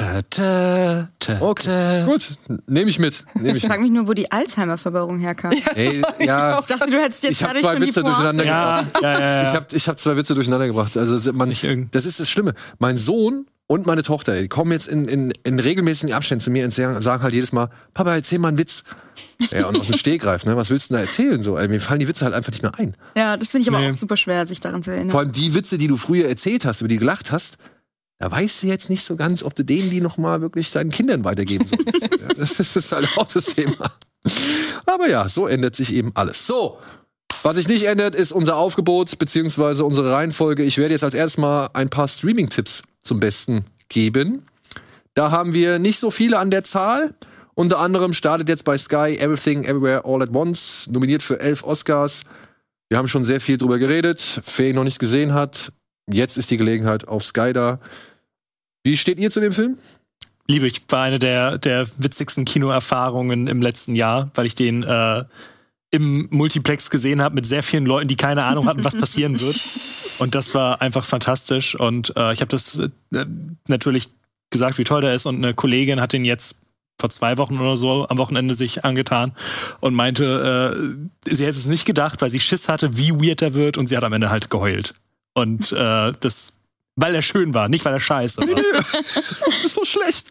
Okay, gut. Nehme ich mit. Ich frage mich nur, wo die Alzheimer-Verbeugung herkam. Ey, ja, Ich dachte, du hättest jetzt ich habe 2 Witze durcheinander gebracht. Ja. Ich habe 2 Witze durcheinander gebracht. Also das ist das Schlimme. Mein Sohn und meine Tochter, die kommen jetzt in regelmäßigen Abständen zu mir und sagen halt jedes Mal, Papa, erzähl mal einen Witz. Ja, und aus dem Stegreif, ne? Was willst du denn da erzählen? So, mir fallen die Witze halt einfach nicht mehr ein. Ja, das finde ich aber auch super schwer, sich daran zu erinnern. Vor allem die Witze, die du früher erzählt hast, über die du gelacht hast, da weißt du jetzt nicht so ganz, ob du denen die noch mal wirklich deinen Kindern weitergeben sollst. Ja, das ist halt auch das Thema. Aber ja, so ändert sich eben alles. So, was sich nicht ändert, ist unser Aufgebot beziehungsweise unsere Reihenfolge. Ich werde jetzt als erstes mal ein paar Streaming-Tipps zum Besten geben. Da haben wir nicht so viele an der Zahl. Unter anderem startet jetzt bei Sky Everything Everywhere All at Once, nominiert für 11 Oscars. Wir haben schon sehr viel drüber geredet. Wer ihn noch nicht gesehen hat, jetzt ist die Gelegenheit auf Sky da. Wie steht ihr zu dem Film? Liebe ich, war eine der witzigsten Kinoerfahrungen im letzten Jahr, weil ich den im Multiplex gesehen habe mit sehr vielen Leuten, die keine Ahnung hatten, was passieren wird. Und das war einfach fantastisch. Und ich habe das natürlich gesagt, wie toll der ist. Und eine Kollegin hat den jetzt vor 2 Wochen oder so am Wochenende sich angetan und meinte, sie hätte es nicht gedacht, weil sie Schiss hatte, wie weird er wird. Und sie hat am Ende halt geheult. Und das, weil er schön war, nicht weil er scheiße war. Das ist so schlecht.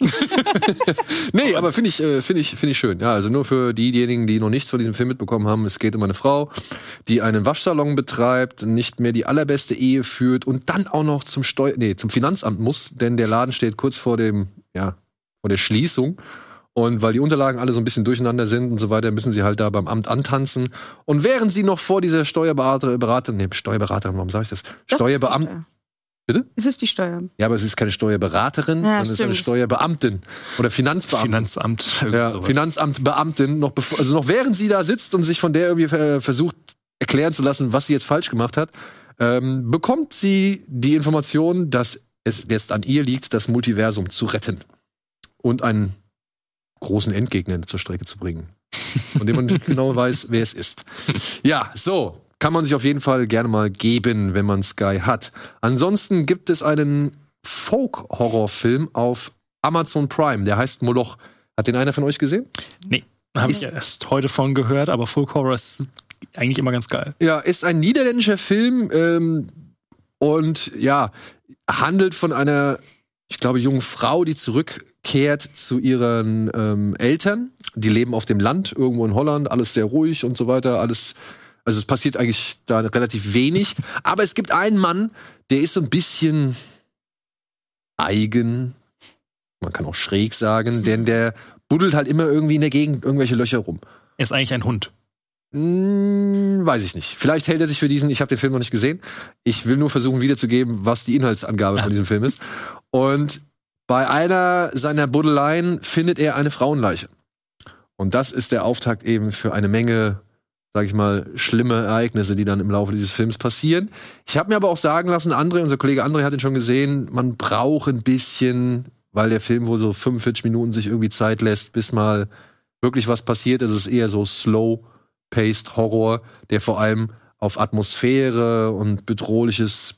Nee, aber finde ich schön. Ja, also nur für diejenigen, die noch nichts von diesem Film mitbekommen haben. Es geht um eine Frau, die einen Waschsalon betreibt, nicht mehr die allerbeste Ehe führt und dann auch noch zum Finanzamt muss, denn der Laden steht kurz vor der Schließung. Und weil die Unterlagen alle so ein bisschen durcheinander sind und so weiter, müssen sie halt da beim Amt antanzen. Und während sie noch vor dieser Steuerberaterin, warum sag ich das? Steuerbeamtin. Bitte? Es ist die Steuer. Ja, aber es ist keine Steuerberaterin, sondern es ist eine Steuerbeamtin oder Finanzbeamtin. Finanzamt. Ja, Finanzamtbeamtin. Noch während sie da sitzt und sich von der irgendwie versucht erklären zu lassen, was sie jetzt falsch gemacht hat, bekommt sie die Information, dass es jetzt an ihr liegt, das Multiversum zu retten und einen großen Endgegner zur Strecke zu bringen, von dem man nicht genau weiß, wer es ist. Ja, so. Kann man sich auf jeden Fall gerne mal geben, wenn man Sky hat. Ansonsten gibt es einen Folk-Horror-Film auf Amazon Prime, der heißt Moloch. Hat den einer von euch gesehen? Nee, habe ich erst heute von gehört, aber Folk-Horror ist eigentlich immer ganz geil. Ja, ist ein niederländischer Film und ja, handelt von einer, ich glaube, jungen Frau, die zurückkehrt zu ihren Eltern. Die leben auf dem Land, irgendwo in Holland, alles sehr ruhig und so weiter, alles. Also es passiert eigentlich da relativ wenig. Aber es gibt einen Mann, der ist so ein bisschen eigen. Man kann auch schräg sagen, denn der buddelt halt immer irgendwie in der Gegend irgendwelche Löcher rum. Er ist eigentlich ein Hund. Weiß ich nicht. Vielleicht hält er sich für diesen, ich habe den Film noch nicht gesehen. Ich will nur versuchen wiederzugeben, was die Inhaltsangabe von diesem Film ist. Und bei einer seiner Buddeleien findet er eine Frauenleiche. Und das ist der Auftakt eben für eine Menge, sag ich mal, schlimme Ereignisse, die dann im Laufe dieses Films passieren. Ich habe mir aber auch sagen lassen, unser Kollege André hat ihn schon gesehen, man braucht ein bisschen, weil der Film wohl so 45 Minuten sich irgendwie Zeit lässt, bis mal wirklich was passiert. Es ist eher so slow-paced Horror, der vor allem auf Atmosphäre und bedrohlich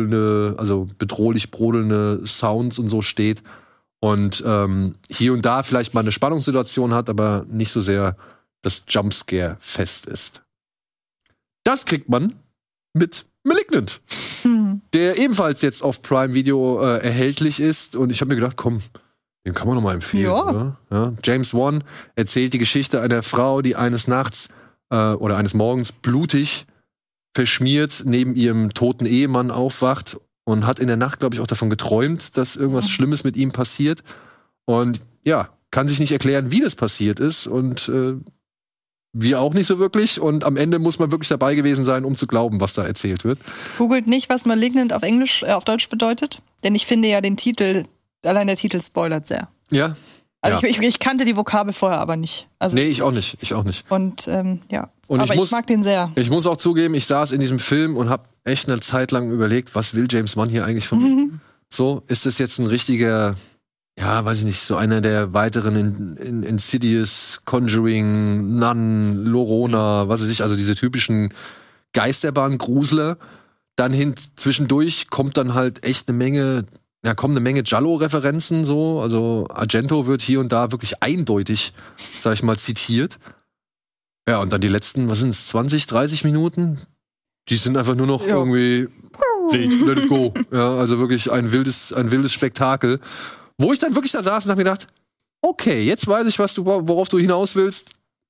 brodelnde Sounds und so steht. Und hier und da vielleicht mal eine Spannungssituation hat, aber nicht so sehr das Jumpscare fest ist. Das kriegt man mit Malignant, der ebenfalls jetzt auf Prime Video erhältlich ist. Und ich habe mir gedacht, komm, den kann man noch mal empfehlen. Ja. Oder? Ja. James Wan erzählt die Geschichte einer Frau, die eines Nachts oder eines Morgens blutig verschmiert neben ihrem toten Ehemann aufwacht und hat in der Nacht, glaube ich, auch davon geträumt, dass irgendwas Schlimmes mit ihm passiert. Und ja, kann sich nicht erklären, wie das passiert ist. Und wir auch nicht so wirklich. Und am Ende muss man wirklich dabei gewesen sein, um zu glauben, was da erzählt wird. Googelt nicht, was Malignant auf Deutsch bedeutet. Denn ich finde ja allein der Titel spoilert sehr. Ja. Also ja. Ich kannte die Vokabel vorher aber nicht. Also nee, ich auch nicht. Und ja. Und aber ich mag den sehr. Ich muss auch zugeben, ich saß in diesem Film und habe echt eine Zeit lang überlegt, was will James Wan hier eigentlich von mir? So, ist das jetzt ein richtiger, ja, weiß ich nicht, so einer der weiteren Insidious, Conjuring, Nun, Lorona, was weiß ich, also diese typischen Geisterbahn-Grusler. Dann zwischendurch kommt dann halt echt eine Menge Giallo-Referenzen so. Also Argento wird hier und da wirklich eindeutig, sag ich mal, zitiert. Ja, und dann die letzten, 20, 30 Minuten? Die sind einfach nur noch irgendwie wild, let it go. Ja, also wirklich ein wildes Spektakel. Wo ich dann wirklich da saß und hab mir gedacht, okay, jetzt weiß ich, worauf du hinaus willst.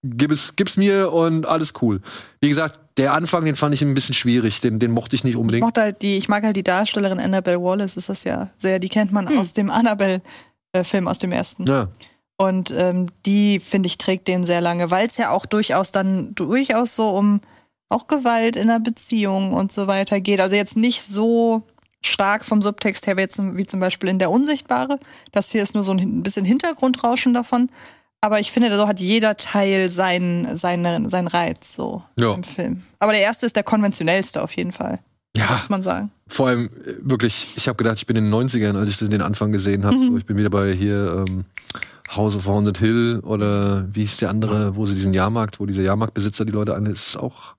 gib's mir und alles cool. Wie gesagt, der Anfang, den fand ich ein bisschen schwierig, den mochte ich nicht unbedingt. Ich mag halt die Darstellerin Annabelle Wallis, ist das ja sehr, die kennt man aus dem Annabelle-Film, aus dem ersten. Ja. Und die, finde ich, trägt den sehr lange, weil es ja auch durchaus so um auch Gewalt in der Beziehung und so weiter geht. Also jetzt nicht so stark vom Subtext her wie zum Beispiel in Der Unsichtbare. Das hier ist nur so ein bisschen Hintergrundrauschen davon. Aber ich finde, so hat jeder Teil seinen Reiz so im Film. Aber der erste ist der konventionellste auf jeden Fall. Ja. Muss man sagen. Vor allem wirklich, ich habe gedacht, ich bin in den 90ern, als ich den Anfang gesehen habe. So, ich bin wieder bei hier House of Haunted Hill oder wie hieß der andere, wo dieser Jahrmarktbesitzer die Leute an, ist auch.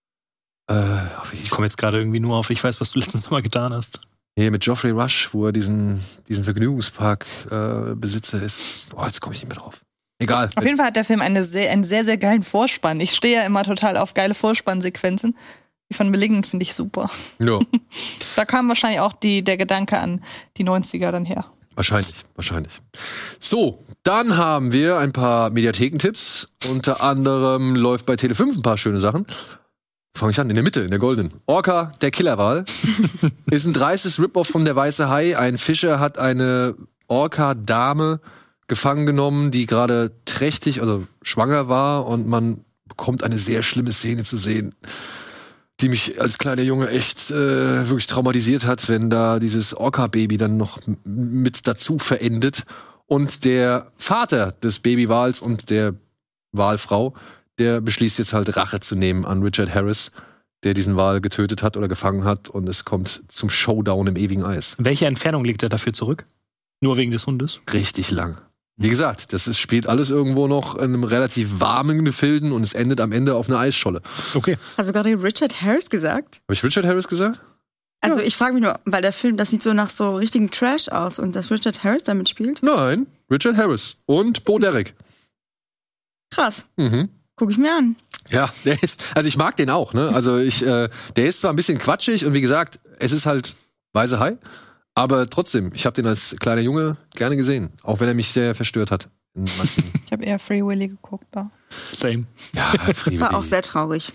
Ich komme jetzt gerade irgendwie nur auf, ich weiß, was du letztens mal getan hast. Hier mit Geoffrey Rush, wo er diesen Vergnügungspark Besitzer ist. Oh, jetzt komme ich nicht mehr drauf. Egal. Auf jeden Fall hat der Film einen sehr, sehr geilen Vorspann. Ich stehe ja immer total auf geile Vorspannsequenzen. Die von Malignant finde ich super. Ja. Da kam wahrscheinlich auch der Gedanke an die 90er dann her. Wahrscheinlich. So, dann haben wir ein paar Mediathekentipps. Unter anderem läuft bei Tele5 ein paar schöne Sachen. Fange ich an, in der Mitte, in der goldenen. Orca, der Killerwal. Ist ein dreistes Rip-Off von Der Weiße Hai. Ein Fischer hat eine Orca-Dame gefangen genommen, die gerade trächtig, also schwanger war. Und man bekommt eine sehr schlimme Szene zu sehen, die mich als kleiner Junge echt wirklich traumatisiert hat, wenn da dieses Orca-Baby dann noch mit dazu verendet. Und der Vater des Babywals und der Walfrau, der beschließt jetzt halt Rache zu nehmen an Richard Harris, der diesen Wal getötet hat oder gefangen hat. Und es kommt zum Showdown im ewigen Eis. Welche Entfernung liegt er dafür zurück? Nur wegen des Hundes? Richtig lang. Wie gesagt, spielt alles irgendwo noch in einem relativ warmen Gefilden und es endet am Ende auf einer Eisscholle. Okay. Hast du gerade Richard Harris gesagt? Habe ich Richard Harris gesagt? Also ich frage mich nur, weil der Film, das sieht so nach so richtigem Trash aus und dass Richard Harris damit spielt? Nein, Richard Harris und Bo Derek. Krass. Guck ich mir an. Ja, also ich mag den auch, ne? Also der ist zwar ein bisschen quatschig und wie gesagt, es ist halt Weiße Hai, aber trotzdem, ich habe den als kleiner Junge gerne gesehen, auch wenn er mich sehr verstört hat. Ich habe eher Free Willy geguckt da. Same. Ja, Free Willy. War auch sehr traurig.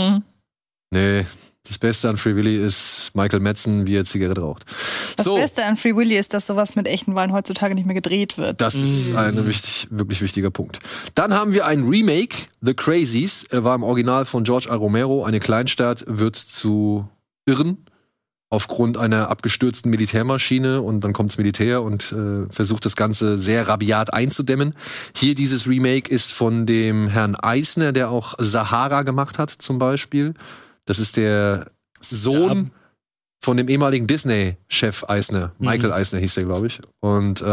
Nee, das Beste an Free Willy ist Michael Madsen, wie er Zigarette raucht. Das Beste an Free Willy ist, dass sowas mit echten Wahlen heutzutage nicht mehr gedreht wird. Das ist ein wirklich wichtiger Punkt. Dann haben wir ein Remake, The Crazies. Er war im Original von George A. Romero. Eine Kleinstadt wird zu Irren aufgrund einer abgestürzten Militärmaschine und dann kommt das Militär und versucht das Ganze sehr rabiat einzudämmen. Hier dieses Remake ist von dem Herrn Eisner, der auch Sahara gemacht hat zum Beispiel. Das ist der Sohn von dem ehemaligen Disney-Chef Eisner. Michael Eisner hieß der, glaube ich. Und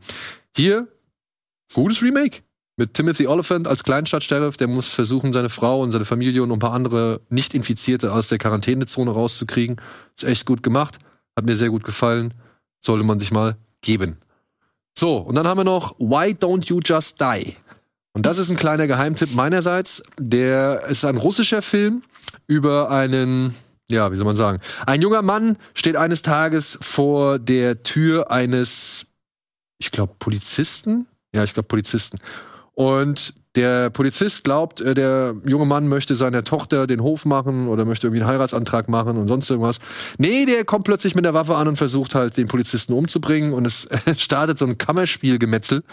hier, gutes Remake. Mit Timothy Olyphant als Kleinstadt-Sheriff. Der muss versuchen, seine Frau und seine Familie und ein paar andere Nicht-Infizierte aus der Quarantänezone rauszukriegen. Ist echt gut gemacht. Hat mir sehr gut gefallen. Sollte man sich mal geben. So, und dann haben wir noch Why Don't You Just Die? Und das ist ein kleiner Geheimtipp meinerseits. Der ist ein russischer Film über einen, ja, wie soll man sagen, ein junger Mann steht eines Tages vor der Tür eines, ich glaube, Polizisten. Ja, ich glaube, Polizisten. Und der Polizist glaubt, der junge Mann möchte seiner Tochter den Hof machen oder möchte irgendwie einen Heiratsantrag machen und sonst irgendwas. Nee, der kommt plötzlich mit der Waffe an und versucht halt, den Polizisten umzubringen. Und es startet so ein Kammerspielgemetzel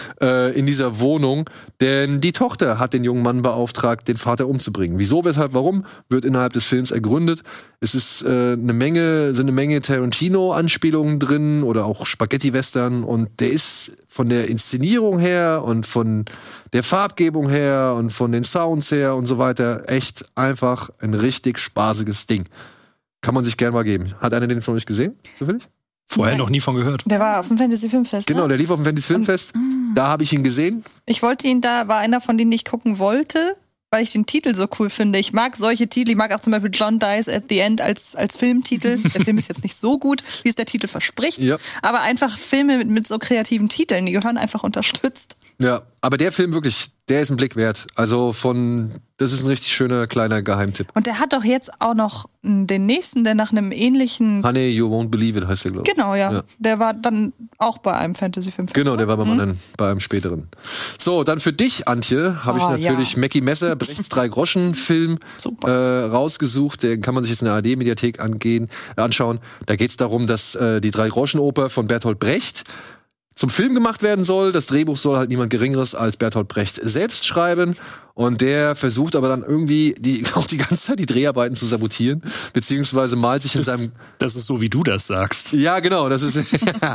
in dieser Wohnung. Denn die Tochter hat den jungen Mann beauftragt, den Vater umzubringen. Wieso, weshalb, warum, wird innerhalb des Films ergründet. Es ist eine Menge Tarantino-Anspielungen drin oder auch Spaghetti-Western. Und der ist von der Inszenierung her und von der Farbgebung her und von den Sounds her und so weiter echt einfach ein richtig spaßiges Ding. Kann man sich gerne mal geben. Hat einer den von euch gesehen, zufällig? Vorher noch nie von gehört. Der war auf dem Fantasy Filmfest. Genau, der lief auf dem Fantasy Filmfest. Da habe ich ihn gesehen. Ich wollte ihn, da war einer von denen, die ich gucken wollte, weil ich den Titel so cool finde. Ich mag solche Titel. Ich mag auch zum Beispiel John Dies at the End als Filmtitel. Der Film ist jetzt nicht so gut, wie es der Titel verspricht. Ja. Aber einfach Filme mit so kreativen Titeln, die gehören einfach unterstützt. Ja, aber der Film wirklich, der ist ein Blick wert. Also von Das ist ein richtig schöner, kleiner Geheimtipp. Und der hat doch jetzt auch noch den nächsten, der nach einem ähnlichen... Honey, You Won't Believe It heißt der, glaube ich. Genau, ja. Der war dann auch bei einem Fantasy-Film. Genau, der war beim anderen, bei einem späteren. So, dann für dich, Antje, habe ich natürlich Mackie Messer, Brechts 3-Groschen-Film rausgesucht. Den kann man sich jetzt in der ARD-Mediathek anschauen. Da geht es darum, dass die 3-Groschen-Oper von Bertolt Brecht zum Film gemacht werden soll. Das Drehbuch soll halt niemand Geringeres als Bertolt Brecht selbst schreiben. Und der versucht aber dann irgendwie auch die ganze Zeit die Dreharbeiten zu sabotieren, beziehungsweise malt sich in seinem... Das ist so, wie du das sagst. Ja, genau. Das ist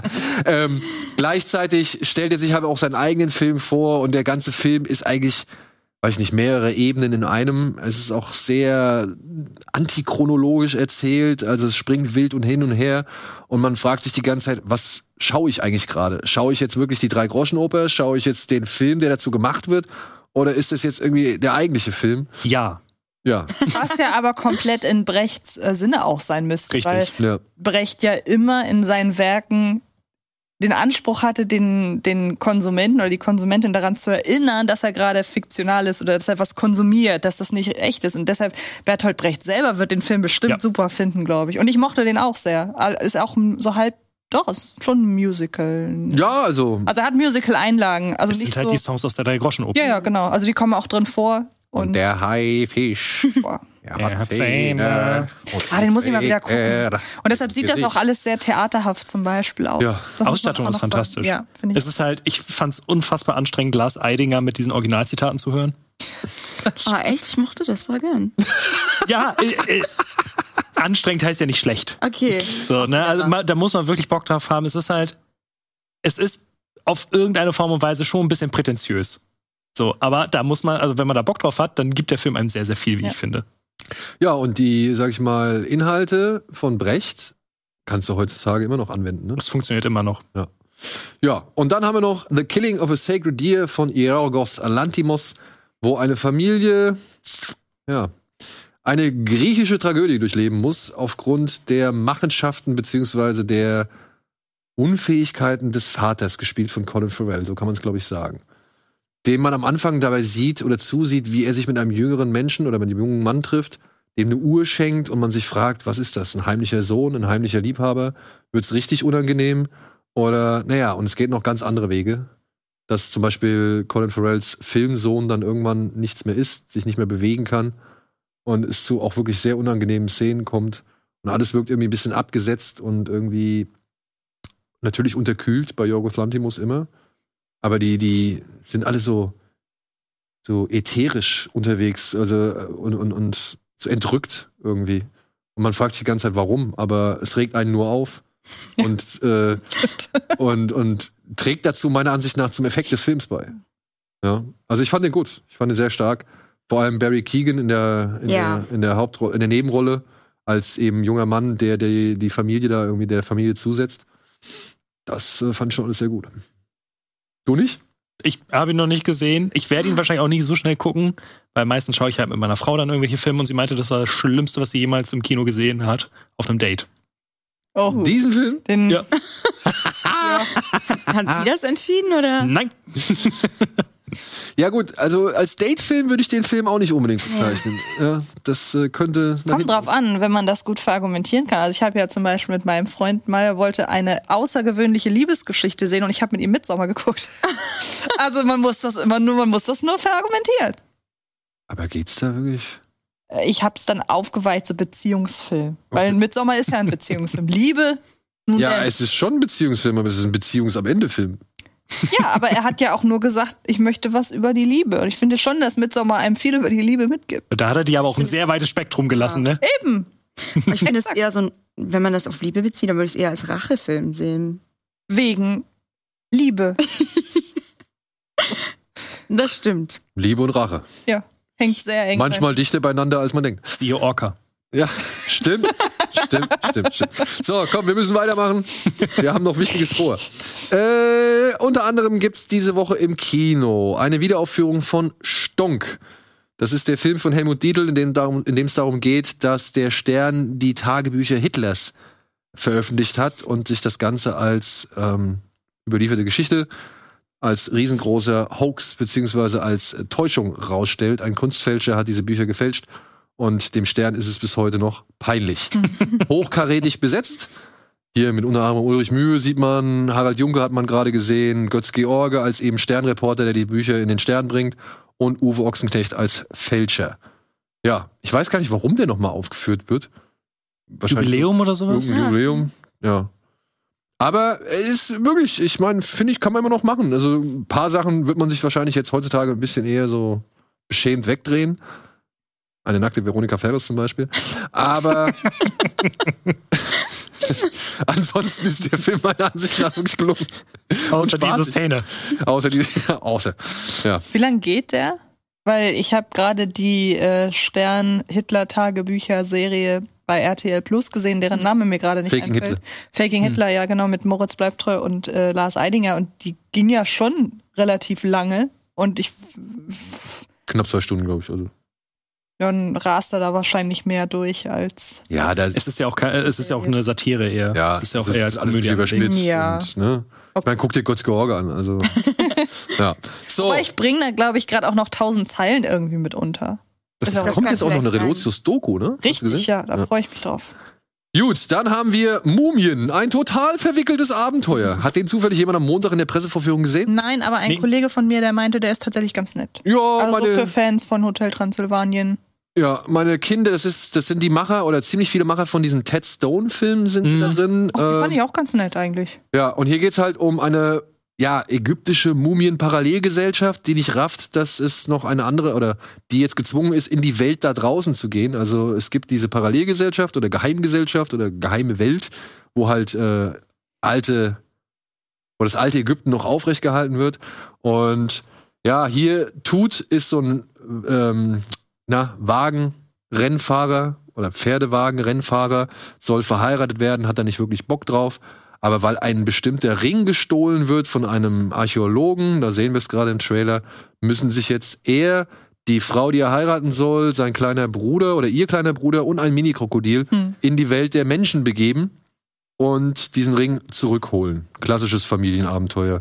gleichzeitig stellt er sich aber auch seinen eigenen Film vor und der ganze Film ist eigentlich, weiß ich nicht, mehrere Ebenen in einem. Es ist auch sehr antichronologisch erzählt, also es springt wild und hin und her und man fragt sich die ganze Zeit, was schaue ich eigentlich gerade? Schaue ich jetzt wirklich die 3-Groschen-Oper? Schaue ich jetzt den Film, der dazu gemacht wird? Oder ist das jetzt irgendwie der eigentliche Film? Ja. Was ja aber komplett in Brechts Sinne auch sein müsste. Richtig. Weil Brecht ja immer in seinen Werken den Anspruch hatte, den Konsumenten oder die Konsumentin daran zu erinnern, dass er gerade fiktional ist oder dass er was konsumiert, dass das nicht echt ist. Und deshalb, Bertolt Brecht selber wird den Film bestimmt super finden, glaube ich. Und ich mochte den auch sehr. Ist auch so halb. Doch, ist schon ein Musical. Ja, also er hat Musical-Einlagen. Also Das nicht sind halt so, die Songs aus der 3-Groschen-Oper. Ja, genau. Also die kommen auch drin vor. Und der Haifisch. Er hat Zähne. Den muss ich mal wieder gucken. Und deshalb sieht das auch alles sehr theaterhaft zum Beispiel aus. Ja. Ausstattung ist fantastisch. Ja, finde ich. Es ist halt, ich fand's unfassbar anstrengend, Lars Eidinger mit diesen Originalzitaten zu hören. Echt? Ich mochte das voll gern. Ja, anstrengend heißt ja nicht schlecht. Okay. So, ne, also da muss man wirklich Bock drauf haben. Es ist auf irgendeine Form und Weise schon ein bisschen prätentiös. So, aber da muss man, also wenn man da Bock drauf hat, dann gibt der Film einem sehr, sehr viel, wie ich finde. Ja, und die, sag ich mal, Inhalte von Brecht kannst du heutzutage immer noch anwenden, ne? Das funktioniert immer noch. Ja, und dann haben wir noch The Killing of a Sacred Deer von Yorgos Lanthimos, wo eine Familie, eine griechische Tragödie durchleben muss aufgrund der Machenschaften beziehungsweise der Unfähigkeiten des Vaters, gespielt von Colin Farrell, so kann man es, glaube ich, sagen. Dem man am Anfang dabei sieht oder zusieht, wie er sich mit einem jüngeren Menschen oder mit einem jungen Mann trifft, dem eine Uhr schenkt und man sich fragt, was ist das? Ein heimlicher Sohn, ein heimlicher Liebhaber? Wird's richtig unangenehm? Oder, und es geht noch ganz andere Wege. Dass zum Beispiel Colin Farrells Filmsohn dann irgendwann nichts mehr ist, sich nicht mehr bewegen kann und es zu auch wirklich sehr unangenehmen Szenen kommt. Und alles wirkt irgendwie ein bisschen abgesetzt und irgendwie natürlich unterkühlt bei Yorgos Lanthimos immer. Aber die sind alle so ätherisch unterwegs, also und so entrückt irgendwie. Und man fragt sich die ganze Zeit, warum, aber es regt einen nur auf und trägt dazu meiner Ansicht nach zum Effekt des Films bei. Ja, also ich fand den gut, ich fand den sehr stark. Vor allem Barry Keoghan in der Hauptrolle, in der Nebenrolle als eben junger Mann, der die Familie da irgendwie der Familie zusetzt. Das fand ich schon alles sehr gut. Du nicht? Ich habe ihn noch nicht gesehen. Ich werde ihn wahrscheinlich auch nicht so schnell gucken, weil meistens schaue ich halt mit meiner Frau dann irgendwelche Filme und sie meinte, das war das Schlimmste, was sie jemals im Kino gesehen hat, auf einem Date. Oh. Diesen Film? Ja. Hat sie das entschieden, oder? Nein. Ja gut, also als Date-Film würde ich den Film auch nicht unbedingt bezeichnen. Ja, das könnte... Kommt drauf an, wenn man das gut verargumentieren kann. Also ich habe ja zum Beispiel mit meinem Freund mal, wollte eine außergewöhnliche Liebesgeschichte sehen und ich habe mit ihm Midsommar geguckt. Also man muss das nur verargumentieren. Aber geht's da wirklich? Ich habe es dann aufgeweicht, so Beziehungsfilm. Weil Midsommar ist ja ein Beziehungsfilm. Liebe. Ja, es ist schon ein Beziehungsfilm, aber es ist ein Beziehungs-am-Ende-Film. Ja, aber er hat ja auch nur gesagt, ich möchte was über die Liebe. Und ich finde schon, dass Midsommar einem viel über die Liebe mitgibt. Da hat er die aber auch ein sehr weites Spektrum gelassen, ne? Eben. Ich finde es eher so wenn man das auf Liebe bezieht, dann würde ich es eher als Rachefilm sehen. Wegen Liebe. Das stimmt. Liebe und Rache. Ja, hängt sehr eng. Manchmal dichter beieinander, als man denkt. Siehe Orca. Ja, stimmt. Stimmt. So, komm, wir müssen weitermachen. Wir haben noch Wichtiges vor. Unter anderem gibt's diese Woche im Kino eine Wiederaufführung von Stonk. Das ist der Film von Helmut Dietl, in dem es darum geht, dass der Stern die Tagebücher Hitlers veröffentlicht hat und sich das Ganze als überlieferte Geschichte als riesengroßer Hoax beziehungsweise als Täuschung rausstellt. Ein Kunstfälscher hat diese Bücher gefälscht und dem Stern ist es bis heute noch peinlich. Hochkarätig besetzt. Hier mit unter anderem Ulrich Mühe sieht man, Harald Junke hat man gerade gesehen, Götz George als eben Sternreporter, der die Bücher in den Stern bringt und Uwe Ochsenknecht als Fälscher. Ja, ich weiß gar nicht, warum der nochmal aufgeführt wird. Jubiläum oder sowas? Jubiläum, ja. Aber es ist wirklich, ich meine, finde ich, kann man immer noch machen. Also ein paar Sachen wird man sich wahrscheinlich jetzt heutzutage ein bisschen eher so beschämt wegdrehen. Eine nackte Veronika Ferres zum Beispiel. Aber ansonsten ist der Film meiner Ansicht nach wirklich gelungen. Außer diese Szene. Außer. Ja. Wie lange geht der? Weil ich habe gerade die Stern-Hitler-Tagebücher-Serie bei RTL Plus gesehen, deren Name mir gerade nicht Faking einfällt. Hitler. Faking Hitler, ja genau, mit Moritz Bleibtreu und Lars Eidinger. Und die ging ja schon relativ lange. Und ich Knapp 2 Stunden, glaube ich. Also. dann rast er da wahrscheinlich mehr durch als. Ja, Es ist ja auch eine Satire eher. Ja, es ist ja auch das eher ist als alles Komödie überspitzt. Ja. Und, ne? Ich meine, guck dir Götz George an. Also, ja. So, Aber ich bringe da, glaube ich, gerade auch noch 1000 Zeilen irgendwie mit unter. das das kommt kann jetzt auch noch eine vielleicht Relotius-Doku, ne? Hast du Richtig, gesehen? ja, da freue ich mich drauf. Gut, dann haben wir Mumien. Ein total verwickeltes Abenteuer. Hat den zufällig jemand am Montag in der Pressevorführung gesehen? Nein, aber ein Nee. Kollege von mir, der meinte, der ist tatsächlich ganz nett. Ja, Also für Fans von Hotel Transsilvanien. meine Kinder, das sind die Macher oder ziemlich viele Macher von diesen Ted Stone-Filmen sind da drin. Die fand ich auch ganz nett eigentlich. Ja, und hier geht's halt um eine ägyptische Mumien-Parallelgesellschaft, die nicht rafft, dass es noch eine andere oder die jetzt gezwungen ist, in die Welt da draußen zu gehen. Also es gibt diese Parallelgesellschaft oder Geheimgesellschaft oder geheime Welt, wo halt wo das alte Ägypten noch aufrecht gehalten wird. Und ja, hier ist so ein Wagenrennfahrer oder Pferdewagenrennfahrer, soll verheiratet werden, hat da nicht wirklich Bock drauf. Aber weil ein bestimmter Ring gestohlen wird von einem Archäologen, da sehen wir es gerade im Trailer, müssen sich jetzt die Frau, die er heiraten soll, sein kleiner Bruder oder ihr kleiner Bruder und ein Mini-Krokodil in die Welt der Menschen begeben und diesen Ring zurückholen. Klassisches Familienabenteuer.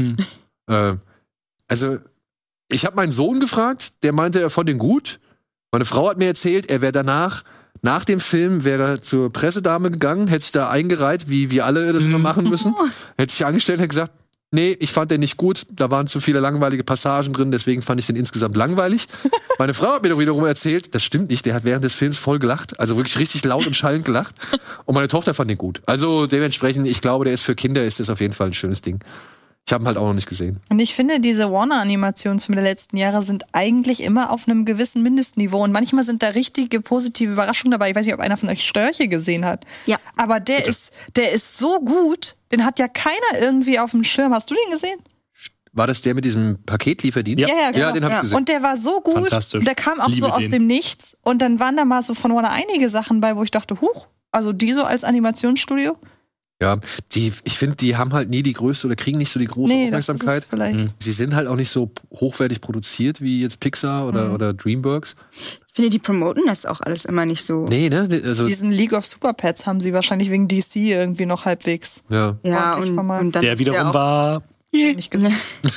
Also, ich habe meinen Sohn gefragt, der meinte, er fand den gut. Meine Frau hat mir erzählt, er wäre nach dem Film wäre er zur Pressedame gegangen, hätte sich da eingereiht, wie wir alle das immer machen müssen. Hätte sich angestellt und hätte gesagt, nee, ich fand den nicht gut, da waren zu viele langweilige Passagen drin, deswegen fand ich den insgesamt langweilig. Meine Frau hat mir doch wiederum erzählt, das stimmt nicht, der hat während des Films voll gelacht, also wirklich richtig laut und schallend gelacht. Und meine Tochter fand den gut. Also dementsprechend, ich glaube, der ist für Kinder, ist das auf jeden Fall ein schönes Ding. Ich habe ihn halt auch noch nicht gesehen. Und ich finde, diese Warner-Animationsfilme der letzten Jahre sind eigentlich immer auf einem gewissen Mindestniveau. Und manchmal sind da richtige positive Überraschungen dabei. Ich weiß nicht, ob einer von euch Störche gesehen hat. Ja. Aber der ist so gut, den hat ja keiner irgendwie auf dem Schirm. Hast du den gesehen? War das der mit diesem Paketlieferdienst? Ja. Genau. Ja, den habe ich gesehen. Und der war so gut. Fantastisch. Der kam auch Liebe so aus den. dem Nichts. Und dann waren da mal so von Warner einige Sachen bei, wo ich dachte, huch, also die so als Animationsstudio? Ja, ich finde, die haben halt nie die größte oder kriegen nicht so die große Das ist Aufmerksamkeit. es vielleicht. Sie sind halt auch nicht so hochwertig produziert wie jetzt Pixar oder DreamWorks. Ich finde, die promoten das auch alles immer nicht so. Nee, ne? Also, Diesen League of Super Pets haben sie wahrscheinlich wegen DC irgendwie noch halbwegs ja. Ja, ordentlich und vermarktet. dann Der ist wiederum ja auch, war. nicht gesehen.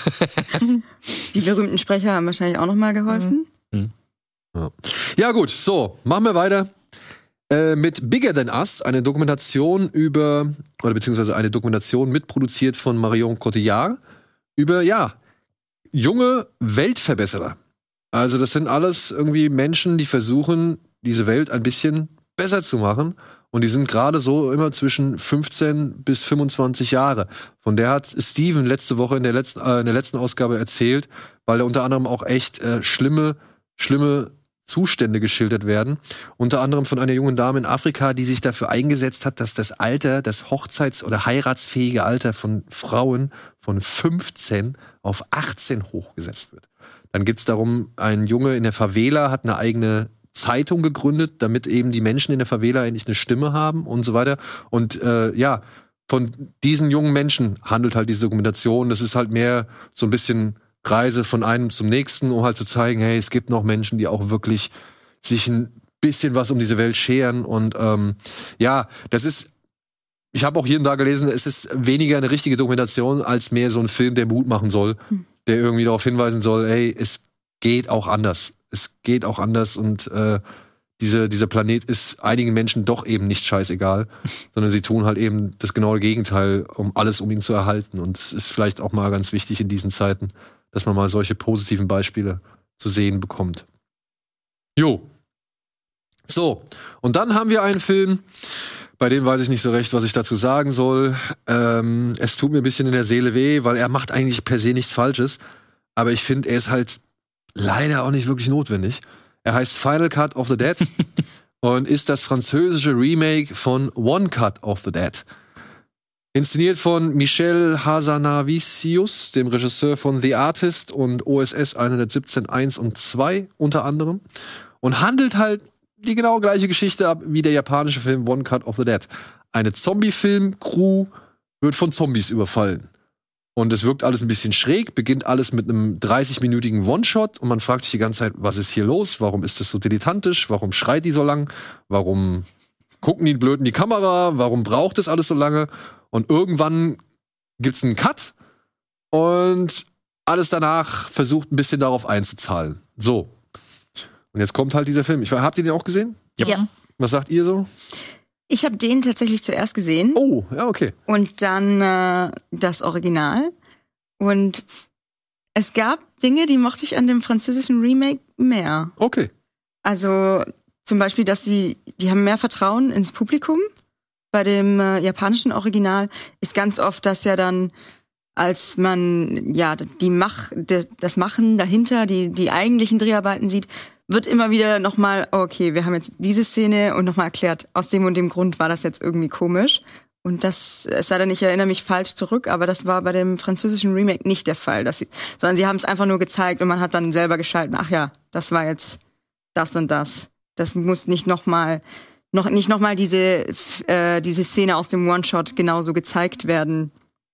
die berühmten Sprecher haben wahrscheinlich auch noch mal geholfen. Ja, gut, so, machen wir weiter. Mit Bigger Than Us, eine Dokumentation beziehungsweise eine Dokumentation mitproduziert von Marion Cotillard über, junge Weltverbesserer. Also das sind alles irgendwie Menschen, die versuchen, diese Welt ein bisschen besser zu machen. Und die sind gerade so immer zwischen 15 bis 25 Jahre. Von der hat Steven letzte Woche in der letzten Ausgabe erzählt, weil da unter anderem auch echt schlimme Zustände geschildert werden. Unter anderem von einer jungen Dame in Afrika, die sich dafür eingesetzt hat, dass das hochzeits- oder heiratsfähige Alter von Frauen von 15 auf 18 hochgesetzt wird. Dann gibt's darum, ein Junge in der Favela hat eine eigene Zeitung gegründet, damit eben die Menschen in der Favela endlich eine Stimme haben und so weiter. Und von diesen jungen Menschen handelt halt diese Dokumentation. Das ist halt mehr so ein bisschen Reise von einem zum nächsten, um halt zu zeigen, hey, es gibt noch Menschen, die auch wirklich sich ein bisschen was um diese Welt scheren. Und das ist, ich habe auch hier und da gelesen, es ist weniger eine richtige Dokumentation, als mehr so ein Film, der Mut machen soll. der irgendwie darauf hinweisen soll, ey, es geht auch anders. Es geht auch anders und dieser Planet ist einigen Menschen doch eben nicht scheißegal, sondern sie tun halt eben das genaue Gegenteil, um ihn zu erhalten. Und es ist vielleicht auch mal ganz wichtig in diesen Zeiten, dass man mal solche positiven Beispiele zu sehen bekommt. Jo. So, und dann haben wir einen Film, bei dem weiß ich nicht so recht, was ich dazu sagen soll. Es tut mir ein bisschen in der Seele weh, weil er macht eigentlich per se nichts Falsches. Aber ich finde, er ist halt leider auch nicht wirklich notwendig. Er heißt Final Cut of the Dead und ist das französische Remake von One Cut of the Dead. Inszeniert von Michel Hazanavicius, dem Regisseur von The Artist und OSS 117 1 und 2 unter anderem. Und handelt halt die genau gleiche Geschichte ab wie der japanische Film One Cut of the Dead. Eine Zombie-Film-Crew wird von Zombies überfallen. Und es wirkt alles ein bisschen schräg, beginnt alles mit einem 30-minütigen One-Shot und man fragt sich die ganze Zeit, was ist hier los? Warum ist das so dilettantisch? Warum schreit die so lang? Warum gucken die blöd in die Kamera? Warum braucht das alles so lange? Und irgendwann gibt's einen Cut und alles danach versucht ein bisschen darauf einzuzahlen. So. Und jetzt kommt halt dieser Film. Habt ihr den auch gesehen? Ja. Was sagt ihr so? Ich habe den tatsächlich zuerst gesehen. Oh, ja, okay. Und dann das Original. Und es gab Dinge, die mochte ich an dem französischen Remake mehr. Okay. Also zum Beispiel, dass die haben mehr Vertrauen ins Publikum. Bei dem japanischen Original ist ganz oft, dass ja dann, als man ja das Machen dahinter, die eigentlichen Dreharbeiten sieht, wird immer wieder nochmal, okay, wir haben jetzt diese Szene und nochmal erklärt, aus dem und dem Grund war das jetzt irgendwie komisch. Und es sei denn, ich erinnere mich falsch zurück, aber das war bei dem französischen Remake nicht der Fall. Sondern sie haben es einfach nur gezeigt und man hat dann selber geschaltet, ach ja, das war jetzt das und das. Das muss nicht nochmal diese Szene aus dem One-Shot genauso gezeigt werden,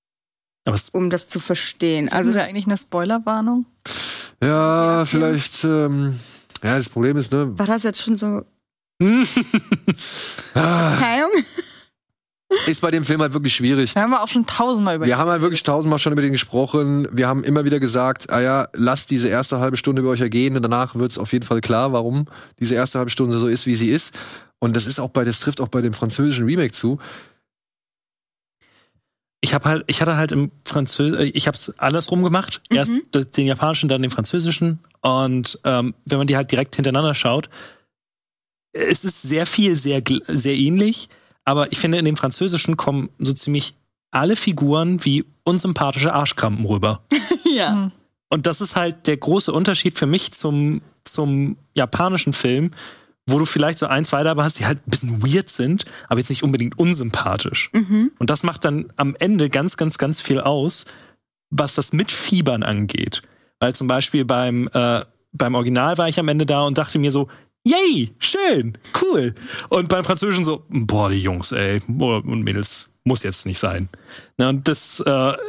um das zu verstehen. Also da eigentlich eine Spoilerwarnung? Ja, vielleicht, ja, das Problem ist, ne? War das jetzt schon so? Keine Ist bei dem Film halt wirklich schwierig. Da haben wir auch schon 1000-mal über. Wir haben halt wirklich 1000-mal schon über den gesprochen. Wir haben immer wieder gesagt, lasst diese erste halbe Stunde über euch ergehen und danach wird es auf jeden Fall klar, warum diese erste halbe Stunde so ist, wie sie ist. Und das trifft auch bei dem französischen Remake zu. Ich hab's andersrum gemacht. Erst den japanischen, dann den französischen. Und wenn man die halt direkt hintereinander schaut, es ist sehr viel, sehr, sehr ähnlich. Aber ich finde, in dem französischen kommen so ziemlich alle Figuren wie unsympathische Arschkrampen rüber. Ja. Und das ist halt der große Unterschied für mich zum japanischen Film, wo du vielleicht so 1, 2 dabei hast, die halt ein bisschen weird sind, aber jetzt nicht unbedingt unsympathisch. Mhm. Und das macht dann am Ende ganz, ganz, ganz viel aus, was das Mitfiebern angeht. Weil zum Beispiel beim Original war ich am Ende da und dachte mir so, yay, schön, cool. Und beim Französischen so, boah, die Jungs, ey, und Mädels, muss jetzt nicht sein. Na, und das,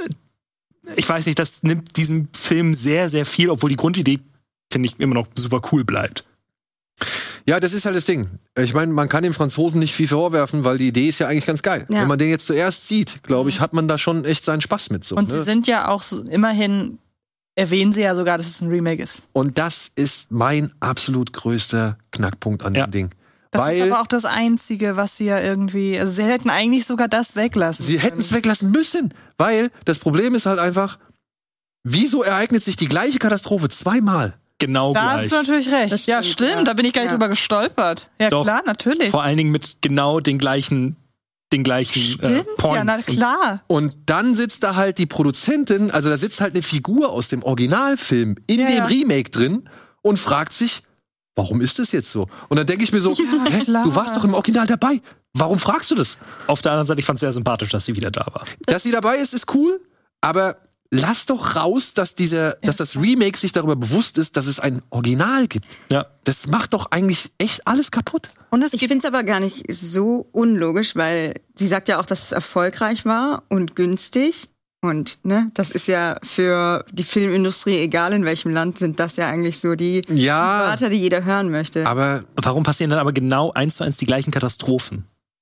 ich weiß nicht, das nimmt diesem Film sehr, sehr viel, obwohl die Grundidee, finde ich, immer noch super cool bleibt. Ja, das ist halt das Ding. Ich meine, man kann dem Franzosen nicht viel vorwerfen, weil die Idee ist ja eigentlich ganz geil. Ja. Wenn man den jetzt zuerst sieht, glaube ich, hat man da schon echt seinen Spaß mit. So, und sie sind ja auch so, immerhin, erwähnen sie ja sogar, dass es ein Remake ist. Und das ist mein absolut größter Knackpunkt an dem Ding. Das ist aber auch das Einzige, was sie ja irgendwie, also sie hätten eigentlich sogar das weglassen Sie hätten es weglassen müssen, weil das Problem ist halt einfach, wieso ereignet sich die gleiche Katastrophe zweimal? Genau da gleich. Da hast du natürlich recht. Ja, stimmt. Da bin ich gar nicht drüber gestolpert. Ja, doch, klar, natürlich. Vor allen Dingen mit genau den gleichen Points. Ja, na klar. Und dann sitzt da halt die Produzentin, also da sitzt halt eine Figur aus dem Originalfilm in dem Remake drin und fragt sich, warum ist das jetzt so? Und dann denke ich mir so, du warst doch im Original dabei. Warum fragst du das? Auf der anderen Seite, ich fand es sehr sympathisch, dass sie wieder da war. Dass sie dabei ist cool, aber lass doch raus, dass das Remake sich darüber bewusst ist, dass es ein Original gibt. Ja. Das macht doch eigentlich echt alles kaputt. Und ich finde es aber gar nicht so unlogisch, weil sie sagt ja auch, dass es erfolgreich war und günstig. Und ne, das ist ja für die Filmindustrie, egal in welchem Land, sind das ja eigentlich so die Wörter, die jeder hören möchte. Aber warum passieren dann aber genau 1:1 die gleichen Katastrophen?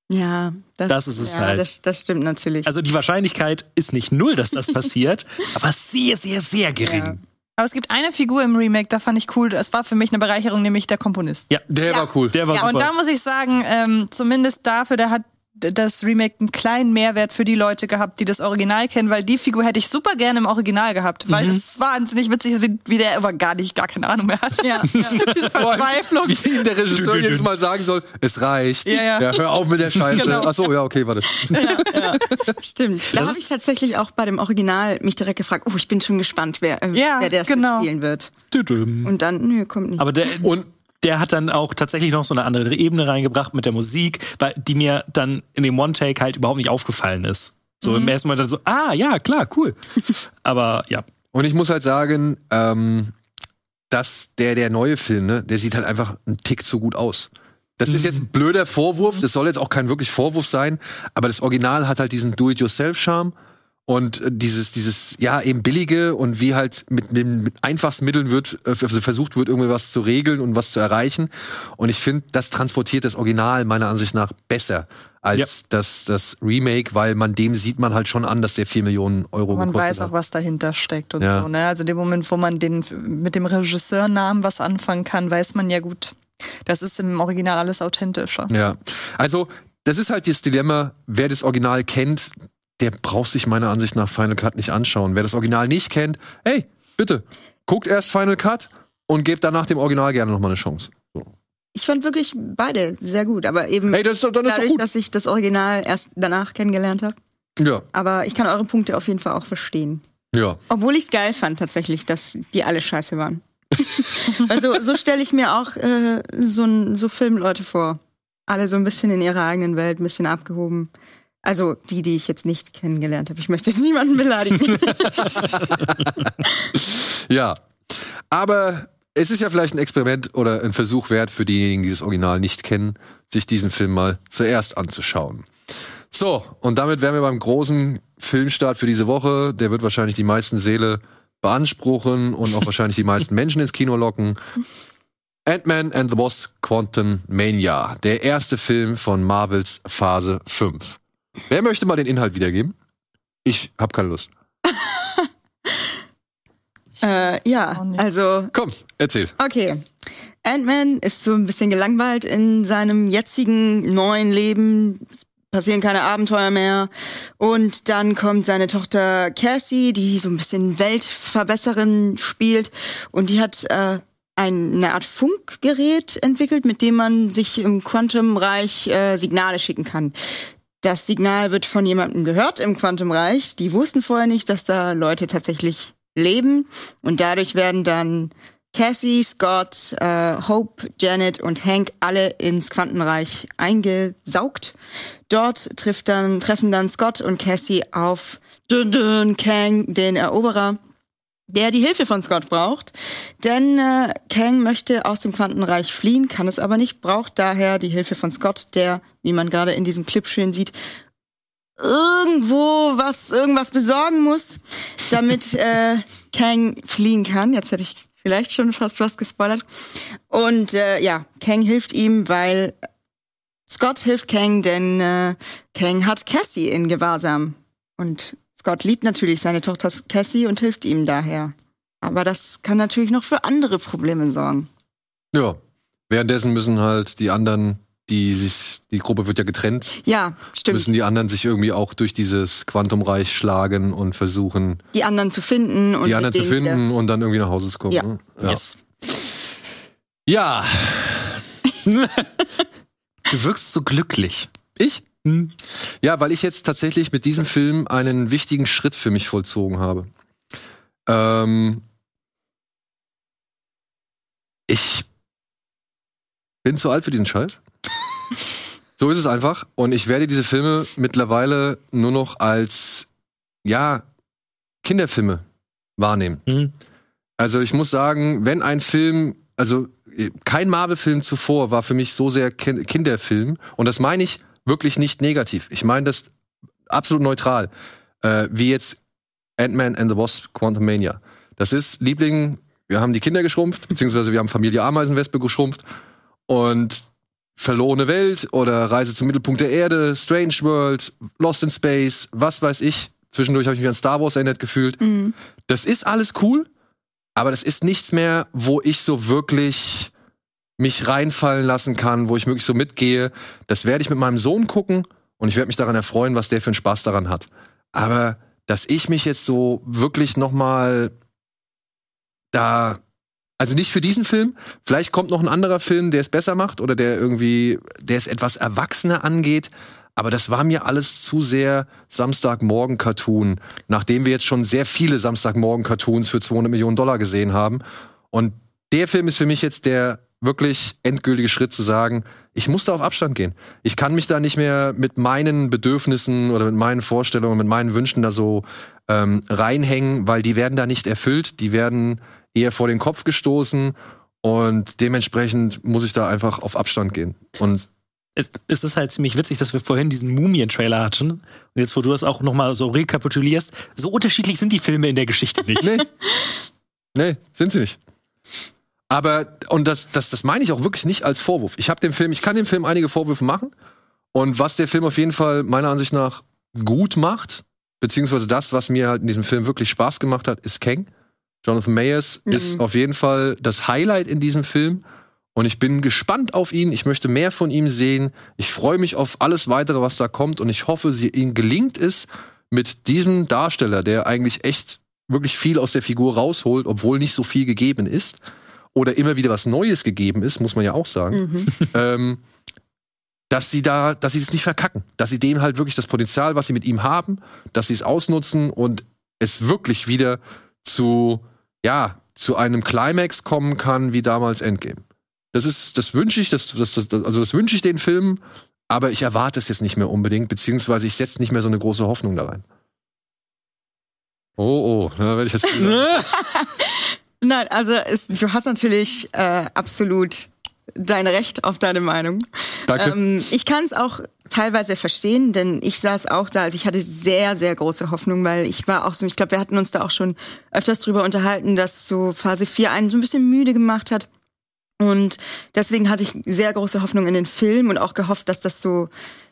Ja, Das ist es halt. Das stimmt natürlich. Also die Wahrscheinlichkeit ist nicht 0, dass das passiert, aber sehr, sehr, sehr gering. Ja. Aber es gibt eine Figur im Remake, da fand ich cool. Das war für mich eine Bereicherung, nämlich der Komponist. Ja, Der war cool. der war Ja, super. und da muss ich sagen, zumindest dafür, da hat das Remake einen kleinen Mehrwert für die Leute gehabt, die das Original kennen, weil die Figur hätte ich super gerne im Original gehabt, weil es wahnsinnig witzig ist, wie der aber gar keine Ahnung mehr hat. Ja. Diese Verzweiflung. Wie ihm der Regisseur jetzt mal sagen soll, es reicht. Ja. Hör auf mit der Scheiße. Genau. Achso, ja, okay, warte. Stimmt. Da habe ich tatsächlich auch bei dem Original mich direkt gefragt, ich bin schon gespannt, wer das spielen wird. Und dann, kommt nicht. Aber der hat dann auch tatsächlich noch so eine andere Ebene reingebracht mit der Musik, die mir dann in dem One-Take halt überhaupt nicht aufgefallen ist. So im ersten Mal dann so, ja, klar, cool. Aber ja. Und ich muss halt sagen, dass der neue Film, ne, der sieht halt einfach einen Tick zu gut aus. Das ist jetzt ein blöder Vorwurf, das soll jetzt auch kein wirklich Vorwurf sein, aber das Original hat halt diesen Do-it-yourself-Charme und dieses ja eben billige und wie halt mit einfachsten Mitteln versucht wird, irgendwie was zu regeln und was zu erreichen. Und ich finde, das transportiert das Original meiner Ansicht nach besser als das Remake, weil dem sieht man halt schon an, dass der 4 Millionen Euro gekostet hat. Man weiß auch, was dahinter steckt und so. Ne? Also in dem Moment, wo man mit dem Regisseurnamen was anfangen kann, weiß man ja gut, das ist im Original alles authentischer. Ja, also das ist halt das Dilemma, wer das Original kennt, der braucht sich meiner Ansicht nach Final Cut nicht anschauen. Wer das Original nicht kennt, hey, bitte, guckt erst Final Cut und gebt danach dem Original gerne nochmal eine Chance. So. Ich fand wirklich beide sehr gut, aber eben dadurch, dass ich das Original erst danach kennengelernt habe. Ja. Aber ich kann eure Punkte auf jeden Fall auch verstehen. Ja. Obwohl ich es geil fand tatsächlich, dass die alle scheiße waren. Also so stelle ich mir auch so Filmleute vor. Alle so ein bisschen in ihrer eigenen Welt, ein bisschen abgehoben. Also die ich jetzt nicht kennengelernt habe. Ich möchte jetzt niemanden beleidigen. Ja, aber es ist ja vielleicht ein Experiment oder ein Versuch wert für diejenigen, die das Original nicht kennen, sich diesen Film mal zuerst anzuschauen. So, und damit wären wir beim großen Filmstart für diese Woche. Der wird wahrscheinlich die meisten Seele beanspruchen und auch wahrscheinlich die meisten Menschen ins Kino locken. Ant-Man and the Wasp: Quantumania, der erste Film von Marvels Phase 5. Wer möchte mal den Inhalt wiedergeben? Ich hab keine Lust. Also... Komm, erzähl. Okay. Ant-Man ist so ein bisschen gelangweilt in seinem jetzigen neuen Leben. Es passieren keine Abenteuer mehr. Und dann kommt seine Tochter Cassie, die so ein bisschen Weltverbesserin spielt. Und die hat eine Art Funkgerät entwickelt, mit dem man sich im Quantumreich Signale schicken kann. Das Signal wird von jemandem gehört im Quantumreich. Die wussten vorher nicht, dass da Leute tatsächlich leben. Und dadurch werden dann Cassie, Scott, Hope, Janet und Hank alle ins Quantenreich eingesaugt. Dort treffen dann Scott und Cassie auf Kang, den Eroberer, der die Hilfe von Scott braucht. Denn Kang möchte aus dem Quantenreich fliehen, kann es aber nicht, braucht daher die Hilfe von Scott, der, wie man gerade in diesem Clip schön sieht, irgendwas besorgen muss, damit Kang fliehen kann. Jetzt hätte ich vielleicht schon fast was gespoilert. Und Kang hilft ihm, weil Scott hilft Kang, denn Kang hat Cassie in Gewahrsam. Und Scott liebt natürlich seine Tochter Cassie und hilft ihm daher. Aber das kann natürlich noch für andere Probleme sorgen. Ja, währenddessen müssen halt die anderen, die Gruppe wird ja getrennt. Ja, stimmt. Müssen die anderen sich irgendwie auch durch dieses Quantumreich schlagen und versuchen, die anderen zu finden und und dann irgendwie nach Hause zu kommen. Ja. Ne? Ja. Yes. Ja. Du wirkst so glücklich. Ich? Ja, weil ich jetzt tatsächlich mit diesem Film einen wichtigen Schritt für mich vollzogen habe. Ich bin zu alt für diesen Scheiß. So ist es einfach. Und ich werde diese Filme mittlerweile nur noch als, Kinderfilme wahrnehmen. Mhm. Also ich muss sagen, wenn ein Film, also kein Marvel-Film zuvor war für mich so sehr Kinderfilm. Und das meine ich wirklich nicht negativ. Ich meine das absolut neutral. Wie jetzt Ant-Man and the Wasp: Quantumania. Das ist Liebling, wir haben die Kinder geschrumpft, beziehungsweise wir haben Familie Ameisenwespe geschrumpft. Und Verlorene Welt oder Reise zum Mittelpunkt der Erde, Strange World, Lost in Space, was weiß ich. Zwischendurch habe ich mich an Star Wars erinnert gefühlt. Mhm. Das ist alles cool, aber das ist nichts mehr, wo ich so wirklich mich reinfallen lassen kann, wo ich wirklich so mitgehe. Das werde ich mit meinem Sohn gucken und ich werde mich daran erfreuen, was der für einen Spaß daran hat. Aber dass ich mich jetzt so wirklich nochmal da, also nicht für diesen Film, vielleicht kommt noch ein anderer Film, der es besser macht oder der es etwas erwachsener angeht, aber das war mir alles zu sehr Samstagmorgen-Cartoon, nachdem wir jetzt schon sehr viele Samstagmorgen-Cartoons für $200 Millionen gesehen haben. Und der Film ist für mich jetzt der wirklich endgültige Schritt zu sagen, ich muss da auf Abstand gehen. Ich kann mich da nicht mehr mit meinen Bedürfnissen oder mit meinen Vorstellungen, mit meinen Wünschen da so reinhängen, weil die werden da nicht erfüllt, die werden eher vor den Kopf gestoßen und dementsprechend muss ich da einfach auf Abstand gehen. Und es ist halt ziemlich witzig, dass wir vorhin diesen Mumien-Trailer hatten und jetzt, wo du das auch nochmal so rekapitulierst, so unterschiedlich sind die Filme in der Geschichte nicht. Nee, sind sie nicht. Aber, und das meine ich auch wirklich nicht als Vorwurf. Ich kann dem Film einige Vorwürfe machen. Und was der Film auf jeden Fall meiner Ansicht nach gut macht, beziehungsweise das, was mir halt in diesem Film wirklich Spaß gemacht hat, ist Kang. Jonathan Majors ist auf jeden Fall das Highlight in diesem Film. Und ich bin gespannt auf ihn. Ich möchte mehr von ihm sehen. Ich freue mich auf alles Weitere, was da kommt. Und ich hoffe, ihm gelingt es mit diesem Darsteller, der eigentlich echt wirklich viel aus der Figur rausholt, obwohl nicht so viel gegeben ist. Oder immer wieder was Neues gegeben ist, muss man ja auch sagen. Dass sie es nicht verkacken. Dass sie dem halt wirklich das Potenzial, was sie mit ihm haben, dass sie es ausnutzen und es wirklich wieder zu einem Climax kommen kann, wie damals Endgame. Das wünsche ich, das wünsche ich den Filmen, aber ich erwarte es jetzt nicht mehr unbedingt, beziehungsweise ich setze nicht mehr so eine große Hoffnung da rein. Da werde ich jetzt Nein, also du hast natürlich absolut dein Recht auf deine Meinung. Danke. Ich kann es auch teilweise verstehen, denn ich saß auch da, also ich hatte sehr, sehr große Hoffnung, weil ich war auch so, ich glaube, wir hatten uns da auch schon öfters drüber unterhalten, dass so Phase 4 einen so ein bisschen müde gemacht hat. Und deswegen hatte ich sehr große Hoffnung in den Film und auch gehofft, dass das so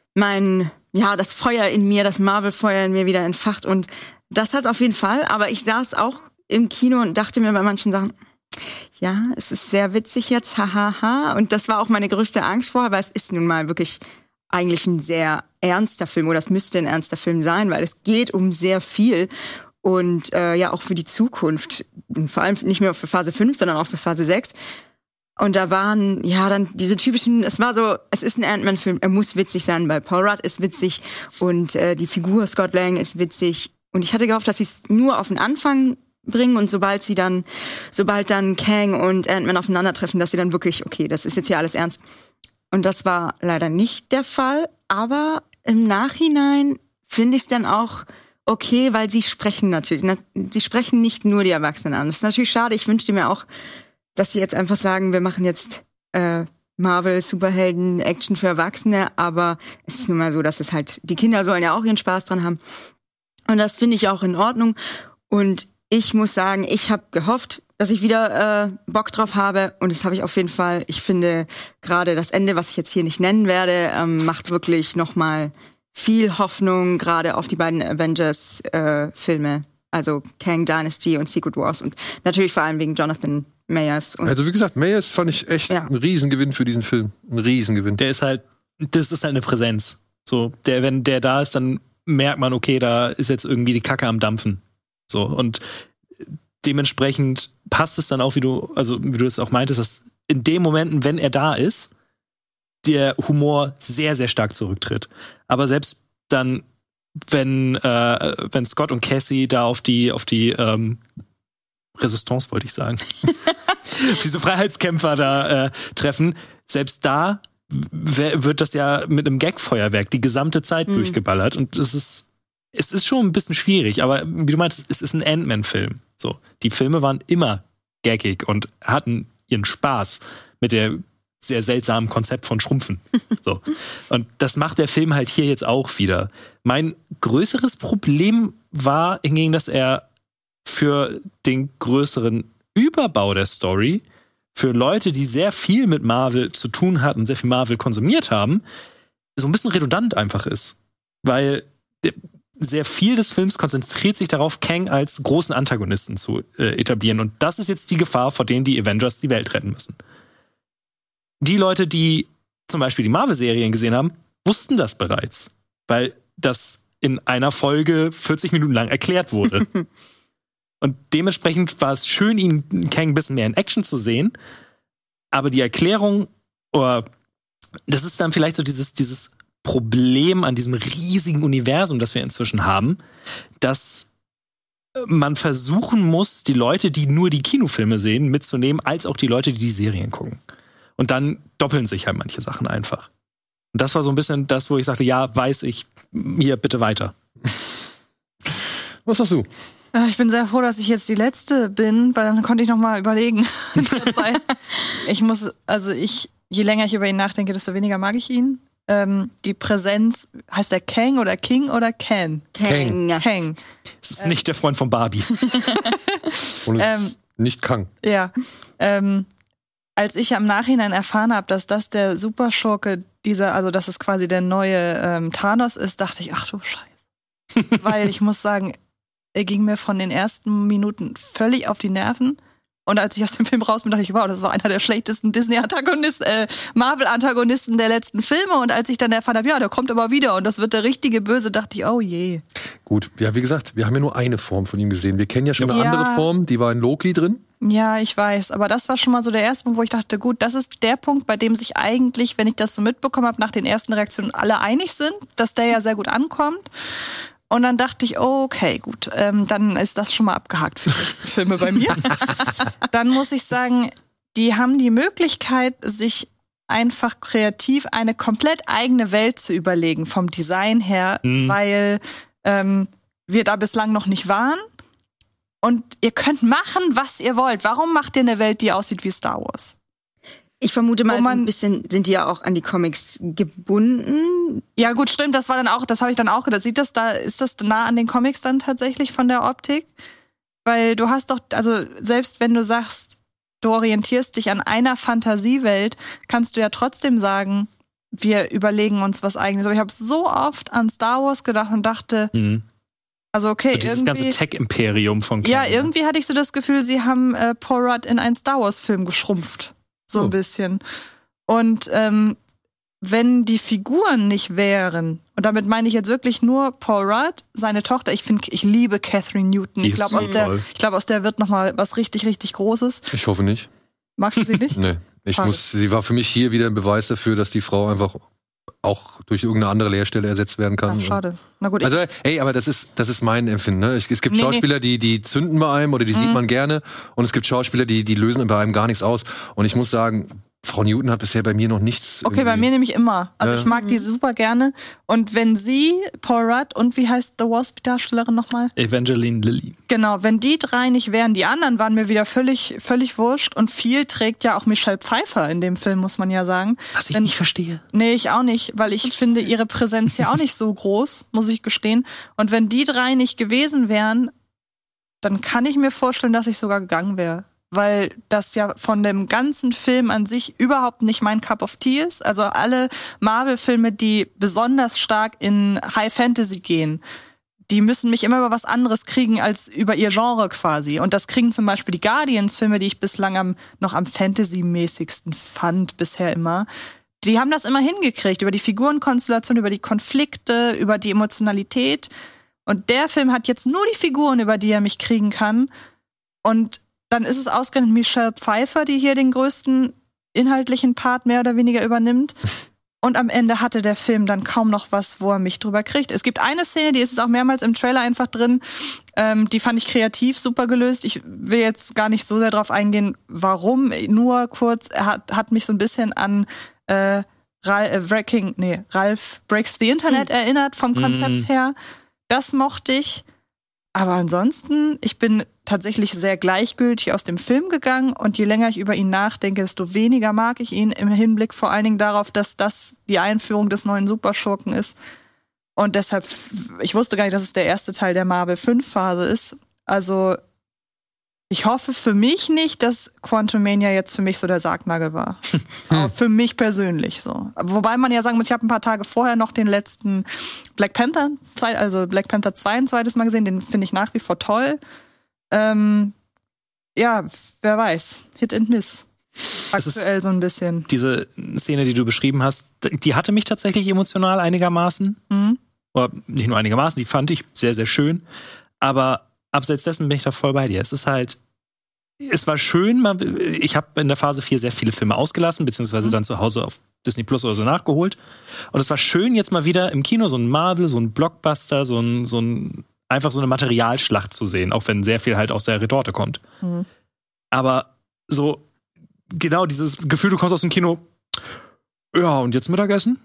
das Feuer in mir, das Marvel-Feuer in mir wieder entfacht. Und das hat auf jeden Fall, aber ich saß auch im Kino und dachte mir bei manchen Sachen, ja, es ist sehr witzig jetzt, hahaha. Und das war auch meine größte Angst vorher, weil es ist nun mal wirklich eigentlich ein sehr ernster Film, oder es müsste ein ernster Film sein, weil es geht um sehr viel. Und auch für die Zukunft. Und vor allem nicht mehr für Phase 5, sondern auch für Phase 6. Und da waren, dann diese typischen, es ist ein Ant-Man-Film, er muss witzig sein, weil Paul Rudd ist witzig und die Figur Scott Lang ist witzig. Und ich hatte gehofft, dass sie es nur auf den Anfang bringen und sobald dann Kang und Ant-Man aufeinandertreffen, dass sie dann wirklich, okay, das ist jetzt hier alles ernst. Und das war leider nicht der Fall, aber im Nachhinein finde ich es dann auch okay, weil sie sprechen natürlich, sie sprechen nicht nur die Erwachsenen an. Das ist natürlich schade, ich wünschte mir auch, dass sie jetzt einfach sagen, wir machen jetzt Marvel, Superhelden, Action für Erwachsene, aber es ist nun mal so, dass es halt, die Kinder sollen ja auch ihren Spaß dran haben. Und das finde ich auch in Ordnung. Und ich muss sagen, ich habe gehofft, dass ich wieder Bock drauf habe. Und das habe ich auf jeden Fall. Ich finde gerade das Ende, was ich jetzt hier nicht nennen werde, macht wirklich nochmal viel Hoffnung, gerade auf die beiden Avengers-Filme. Also Kang Dynasty und Secret Wars. Und natürlich vor allem wegen Jonathan Majors. Also wie gesagt, Majors fand ich echt ein Riesengewinn für diesen Film. Ein Riesengewinn. Das ist halt eine Präsenz. So, wenn der da ist, dann merkt man, okay, da ist jetzt irgendwie die Kacke am Dampfen. So, und dementsprechend passt es dann auch, wie du es auch meintest, dass in den Momenten, wenn er da ist, der Humor sehr, sehr stark zurücktritt. Aber selbst dann, wenn Scott und Cassie da auf die Resistance, wollte ich sagen, diese Freiheitskämpfer da treffen, selbst da wird das ja mit einem Gagfeuerwerk die gesamte Zeit durchgeballert und es ist schon ein bisschen schwierig, aber wie du meinst, es ist ein Ant-Man-Film. So, die Filme waren immer gaggig und hatten ihren Spaß mit der sehr seltsamen Konzept von Schrumpfen. So. Und das macht der Film halt hier jetzt auch wieder. Mein größeres Problem war hingegen, dass er für den größeren Überbau der Story für Leute, die sehr viel mit Marvel zu tun hatten und sehr viel Marvel konsumiert haben, so ein bisschen redundant einfach ist. Weil sehr viel des Films konzentriert sich darauf, Kang als großen Antagonisten zu etablieren. Und das ist jetzt die Gefahr, vor denen die Avengers die Welt retten müssen. Die Leute, die zum Beispiel die Marvel-Serien gesehen haben, wussten das bereits. Weil das in einer Folge 40 Minuten lang erklärt wurde. Und dementsprechend war es schön, ihn Kang ein bisschen mehr in Action zu sehen. Aber die Erklärung, oder das ist dann vielleicht so dieses Problem an diesem riesigen Universum, das wir inzwischen haben, dass man versuchen muss, die Leute, die nur die Kinofilme sehen, mitzunehmen, als auch die Leute, die die Serien gucken. Und dann doppeln sich halt manche Sachen einfach. Und das war so ein bisschen das, wo ich sagte, ja, weiß ich, hier bitte weiter. Was hast du? Ich bin sehr froh, dass ich jetzt die Letzte bin, weil dann konnte ich noch mal überlegen. Je länger ich über ihn nachdenke, desto weniger mag ich ihn. Die Präsenz, heißt der Kang oder King oder Ken? Kang. Das ist nicht der Freund von Barbie. Und nicht Kang. Ja. Als ich im Nachhinein erfahren habe, dass das der Superschurke dass es quasi der neue Thanos ist, dachte ich, ach du Scheiße. Weil ich muss sagen, er ging mir von den ersten Minuten völlig auf die Nerven. Und als ich aus dem Film raus bin, dachte ich, wow, das war einer der schlechtesten Marvel-Antagonisten der letzten Filme. Und als ich dann erfahren habe, ja, der kommt aber wieder und das wird der richtige Böse, dachte ich, oh je. Gut, ja, wie gesagt, wir haben ja nur eine Form von ihm gesehen. Wir kennen ja schon eine andere Form, die war in Loki drin. Ja, ich weiß, aber das war schon mal so der erste Punkt, wo ich dachte, gut, das ist der Punkt, bei dem sich eigentlich, wenn ich das so mitbekommen habe, nach den ersten Reaktionen alle einig sind, dass der ja sehr gut ankommt. Und dann dachte ich, okay, gut, dann ist das schon mal abgehakt für die nächsten Filme bei mir. Dann muss ich sagen, die haben die Möglichkeit, sich einfach kreativ eine komplett eigene Welt zu überlegen, vom Design her, weil wir da bislang noch nicht waren. Und ihr könnt machen, was ihr wollt. Warum macht ihr eine Welt, die aussieht wie Star Wars? Ich vermute mal, ein bisschen sind die ja auch an die Comics gebunden. Ja, gut, stimmt, das habe ich dann auch gedacht. Ist das nah an den Comics dann tatsächlich von der Optik? Weil du hast doch, also selbst wenn du sagst, du orientierst dich an einer Fantasiewelt, kannst du ja trotzdem sagen, wir überlegen uns was Eigenes. Aber ich habe so oft an Star Wars gedacht und dachte, also okay, so dieses ganze Tech-Imperium von Kang. Ja, irgendwie hatte ich so das Gefühl, sie haben Paul Rudd in einen Star Wars-Film geschrumpft. So ein bisschen. Und wenn die Figuren nicht wären, und damit meine ich jetzt wirklich nur Paul Rudd, seine Tochter, ich liebe Catherine Newton. Ich glaube, aus der wird noch mal was richtig, richtig Großes. Ich hoffe nicht. Magst du sie nicht? Nee. Sie war für mich hier wieder ein Beweis dafür, dass die Frau einfach auch durch irgendeine andere Lehrstelle ersetzt werden kann. Ach, schade. Na gut, also, aber das ist mein Empfinden. Ne? Es gibt Schauspieler, die zünden bei einem oder die sieht man gerne. Und es gibt Schauspieler, die lösen bei einem gar nichts aus. Und ich muss sagen, Frau Newton hat bisher bei mir noch nichts. Okay, bei mir nämlich immer. Also ich mag die super gerne. Und wenn sie, Paul Rudd und wie heißt The Wasp-Darstellerin nochmal? Evangeline Lilly. Genau, wenn die drei nicht wären, die anderen waren mir wieder völlig wurscht. Und viel trägt ja auch Michelle Pfeiffer in dem Film, muss man ja sagen. Was ich nicht verstehe. Nee, ich auch nicht, weil ich finde ihre Präsenz ja auch nicht so groß, muss ich gestehen. Und wenn die drei nicht gewesen wären, dann kann ich mir vorstellen, dass ich sogar gegangen wäre. Weil das ja von dem ganzen Film an sich überhaupt nicht mein Cup of Tea ist. Also alle Marvel-Filme, die besonders stark in High Fantasy gehen, die müssen mich immer über was anderes kriegen als über ihr Genre quasi. Und das kriegen zum Beispiel die Guardians-Filme, die ich bislang noch am Fantasy-mäßigsten fand bisher immer. Die haben das immer hingekriegt, über die Figurenkonstellation, über die Konflikte, über die Emotionalität. Und der Film hat jetzt nur die Figuren, über die er mich kriegen kann. Und dann ist es ausgerechnet Michelle Pfeiffer, die hier den größten inhaltlichen Part mehr oder weniger übernimmt. Und am Ende hatte der Film dann kaum noch was, wo er mich drüber kriegt. Es gibt eine Szene, die ist es auch mehrmals im Trailer einfach drin. Die fand ich kreativ super gelöst. Ich will jetzt gar nicht so sehr drauf eingehen, warum. Nur kurz, er hat mich so ein bisschen an Ralph Breaks the Internet erinnert vom Konzept her. Das mochte ich. Aber ansonsten, ich bin tatsächlich sehr gleichgültig aus dem Film gegangen und je länger ich über ihn nachdenke, desto weniger mag ich ihn im Hinblick vor allen Dingen darauf, dass das die Einführung des neuen Superschurken ist. Und deshalb, ich wusste gar nicht, dass es der erste Teil der Marvel 5-Phase ist. Also Ich hoffe für mich nicht, dass Quantumania jetzt für mich so der Sargnagel war. Auch für mich persönlich so. Wobei man ja sagen muss, ich habe ein paar Tage vorher noch den letzten Black Panther 2 ein zweites Mal gesehen. Den finde ich nach wie vor toll. Ja, wer weiß. Hit and Miss. Aktuell so ein bisschen. Diese Szene, die du beschrieben hast, die hatte mich tatsächlich emotional einigermaßen. Oder nicht nur einigermaßen, die fand ich sehr, sehr schön. Aber abseits dessen bin ich da voll bei dir. Es war schön, ich habe in der Phase 4 sehr viele Filme ausgelassen, beziehungsweise dann zu Hause auf Disney Plus oder so nachgeholt. Und es war schön, jetzt mal wieder im Kino so ein Marvel, so ein Blockbuster, einfach so eine Materialschlacht zu sehen, auch wenn sehr viel halt aus der Retorte kommt. Aber so, genau dieses Gefühl, du kommst aus dem Kino, ja, und jetzt Mittagessen?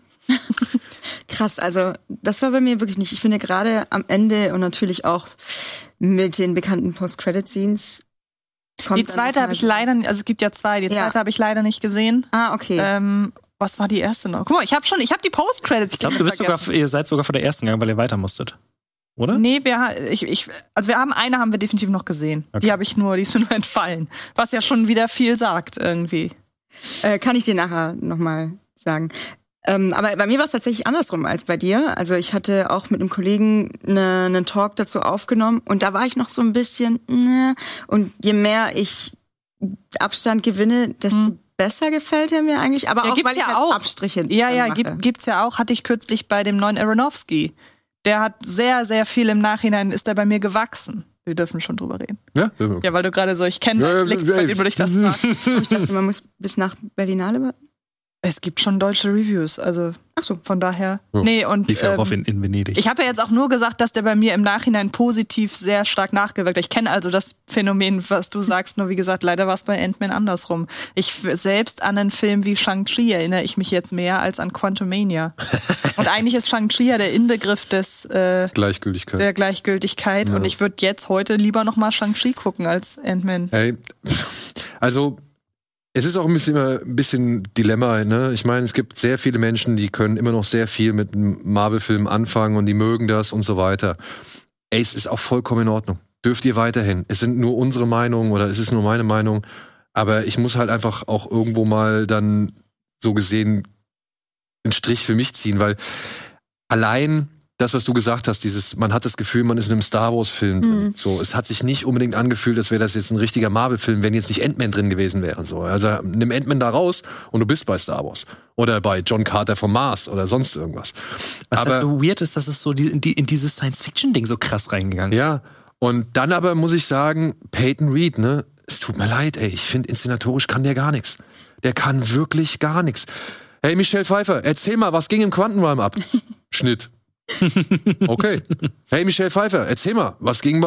Krass, also das war bei mir wirklich nicht. Ich finde gerade am Ende und natürlich auch mit den bekannten Post-Credit-Scenes. Die zweite habe ich leider, also es gibt ja zwei, die zweite habe ich leider nicht gesehen. Ah, okay. Was war die erste noch? Guck mal, ich habe die Post-Credit-Szene. Ich glaube, ihr seid sogar vor der ersten gegangen, weil ihr weiter musstet. Oder? Nee, wir haben eine definitiv noch gesehen. Okay. Die ist mir nur entfallen. Was ja schon wieder viel sagt, irgendwie. Kann ich dir nachher nochmal sagen. Aber bei mir war es tatsächlich andersrum als bei dir. Also ich hatte auch mit einem Kollegen einen Talk dazu aufgenommen und da war ich noch so ein bisschen, und je mehr ich Abstand gewinne, desto besser gefällt er mir eigentlich. Aber ja, auch, weil ich halt auch Abstriche mache. Gibt's ja auch, hatte ich kürzlich bei dem neuen Aronofsky. Der hat sehr, sehr viel im Nachhinein, ist er bei mir gewachsen. Wir dürfen schon drüber reden. Ja, ja, weil du gerade so, ich kenne deinen Blick, bei dem würde ich das machen. Ich dachte, man muss bis nach Berlinale warten. Es gibt schon deutsche Reviews, also von daher. Oh, nee, und lief ja auch auf in Venedig. Ich habe ja jetzt auch nur gesagt, dass der bei mir im Nachhinein positiv sehr stark nachgewirkt hat. Ich kenne also das Phänomen, was du sagst, nur wie gesagt, leider war es bei Ant-Man andersrum. Selbst an einen Film wie Shang-Chi erinnere ich mich jetzt mehr als an Quantumania. Und eigentlich ist Shang-Chi ja der Inbegriff der Gleichgültigkeit. Ja. Und ich würde jetzt heute lieber noch mal Shang-Chi gucken als Ant-Man. Ey, also es ist auch ein bisschen Dilemma, ne? Ich meine, es gibt sehr viele Menschen, die können immer noch sehr viel mit Marvel-Filmen anfangen und die mögen das und so weiter. Ey, es ist auch vollkommen in Ordnung. Dürft ihr weiterhin. Es sind nur unsere Meinungen oder es ist nur meine Meinung. Aber ich muss halt einfach auch irgendwo mal dann so gesehen einen Strich für mich ziehen, weil allein das, was du gesagt hast, man hat das Gefühl, man ist in einem Star Wars-Film drin. So, es hat sich nicht unbedingt angefühlt, als wäre das jetzt ein richtiger Marvel-Film, wenn jetzt nicht Ant-Man drin gewesen wäre. So. Also nimm Ant-Man da raus und du bist bei Star Wars. Oder bei John Carter vom Mars oder sonst irgendwas. Was halt so weird ist, dass es so in dieses Science-Fiction-Ding so krass reingegangen ist. Ja, und dann aber muss ich sagen, Peyton Reed, ne, es tut mir leid, ey, ich finde, inszenatorisch kann der gar nichts. Der kann wirklich gar nichts. Hey, Michelle Pfeiffer, erzähl mal, was ging im Quantenrealm ab? Schnitt. Okay. Hey, Michelle Pfeiffer, erzähl mal, was ging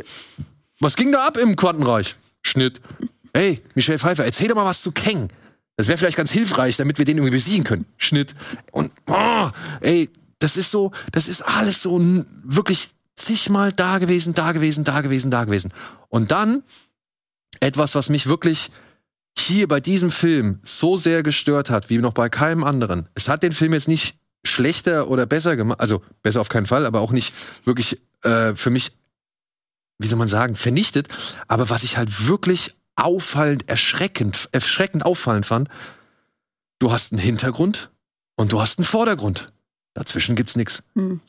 da ab im Quantenreich? Schnitt. Hey, Michelle Pfeiffer, erzähl doch mal was zu Kang. Das wäre vielleicht ganz hilfreich, damit wir den irgendwie besiegen können. Schnitt. Und, ey, das ist alles so wirklich zigmal da gewesen. Und dann etwas, was mich wirklich hier bei diesem Film so sehr gestört hat, wie noch bei keinem anderen. Es hat den Film jetzt nicht schlechter oder besser gemacht, also besser auf keinen Fall, aber auch nicht wirklich für mich, wie soll man sagen, vernichtet. Aber was ich halt wirklich erschreckend auffallend fand, du hast einen Hintergrund und du hast einen Vordergrund. Dazwischen gibt's nichts.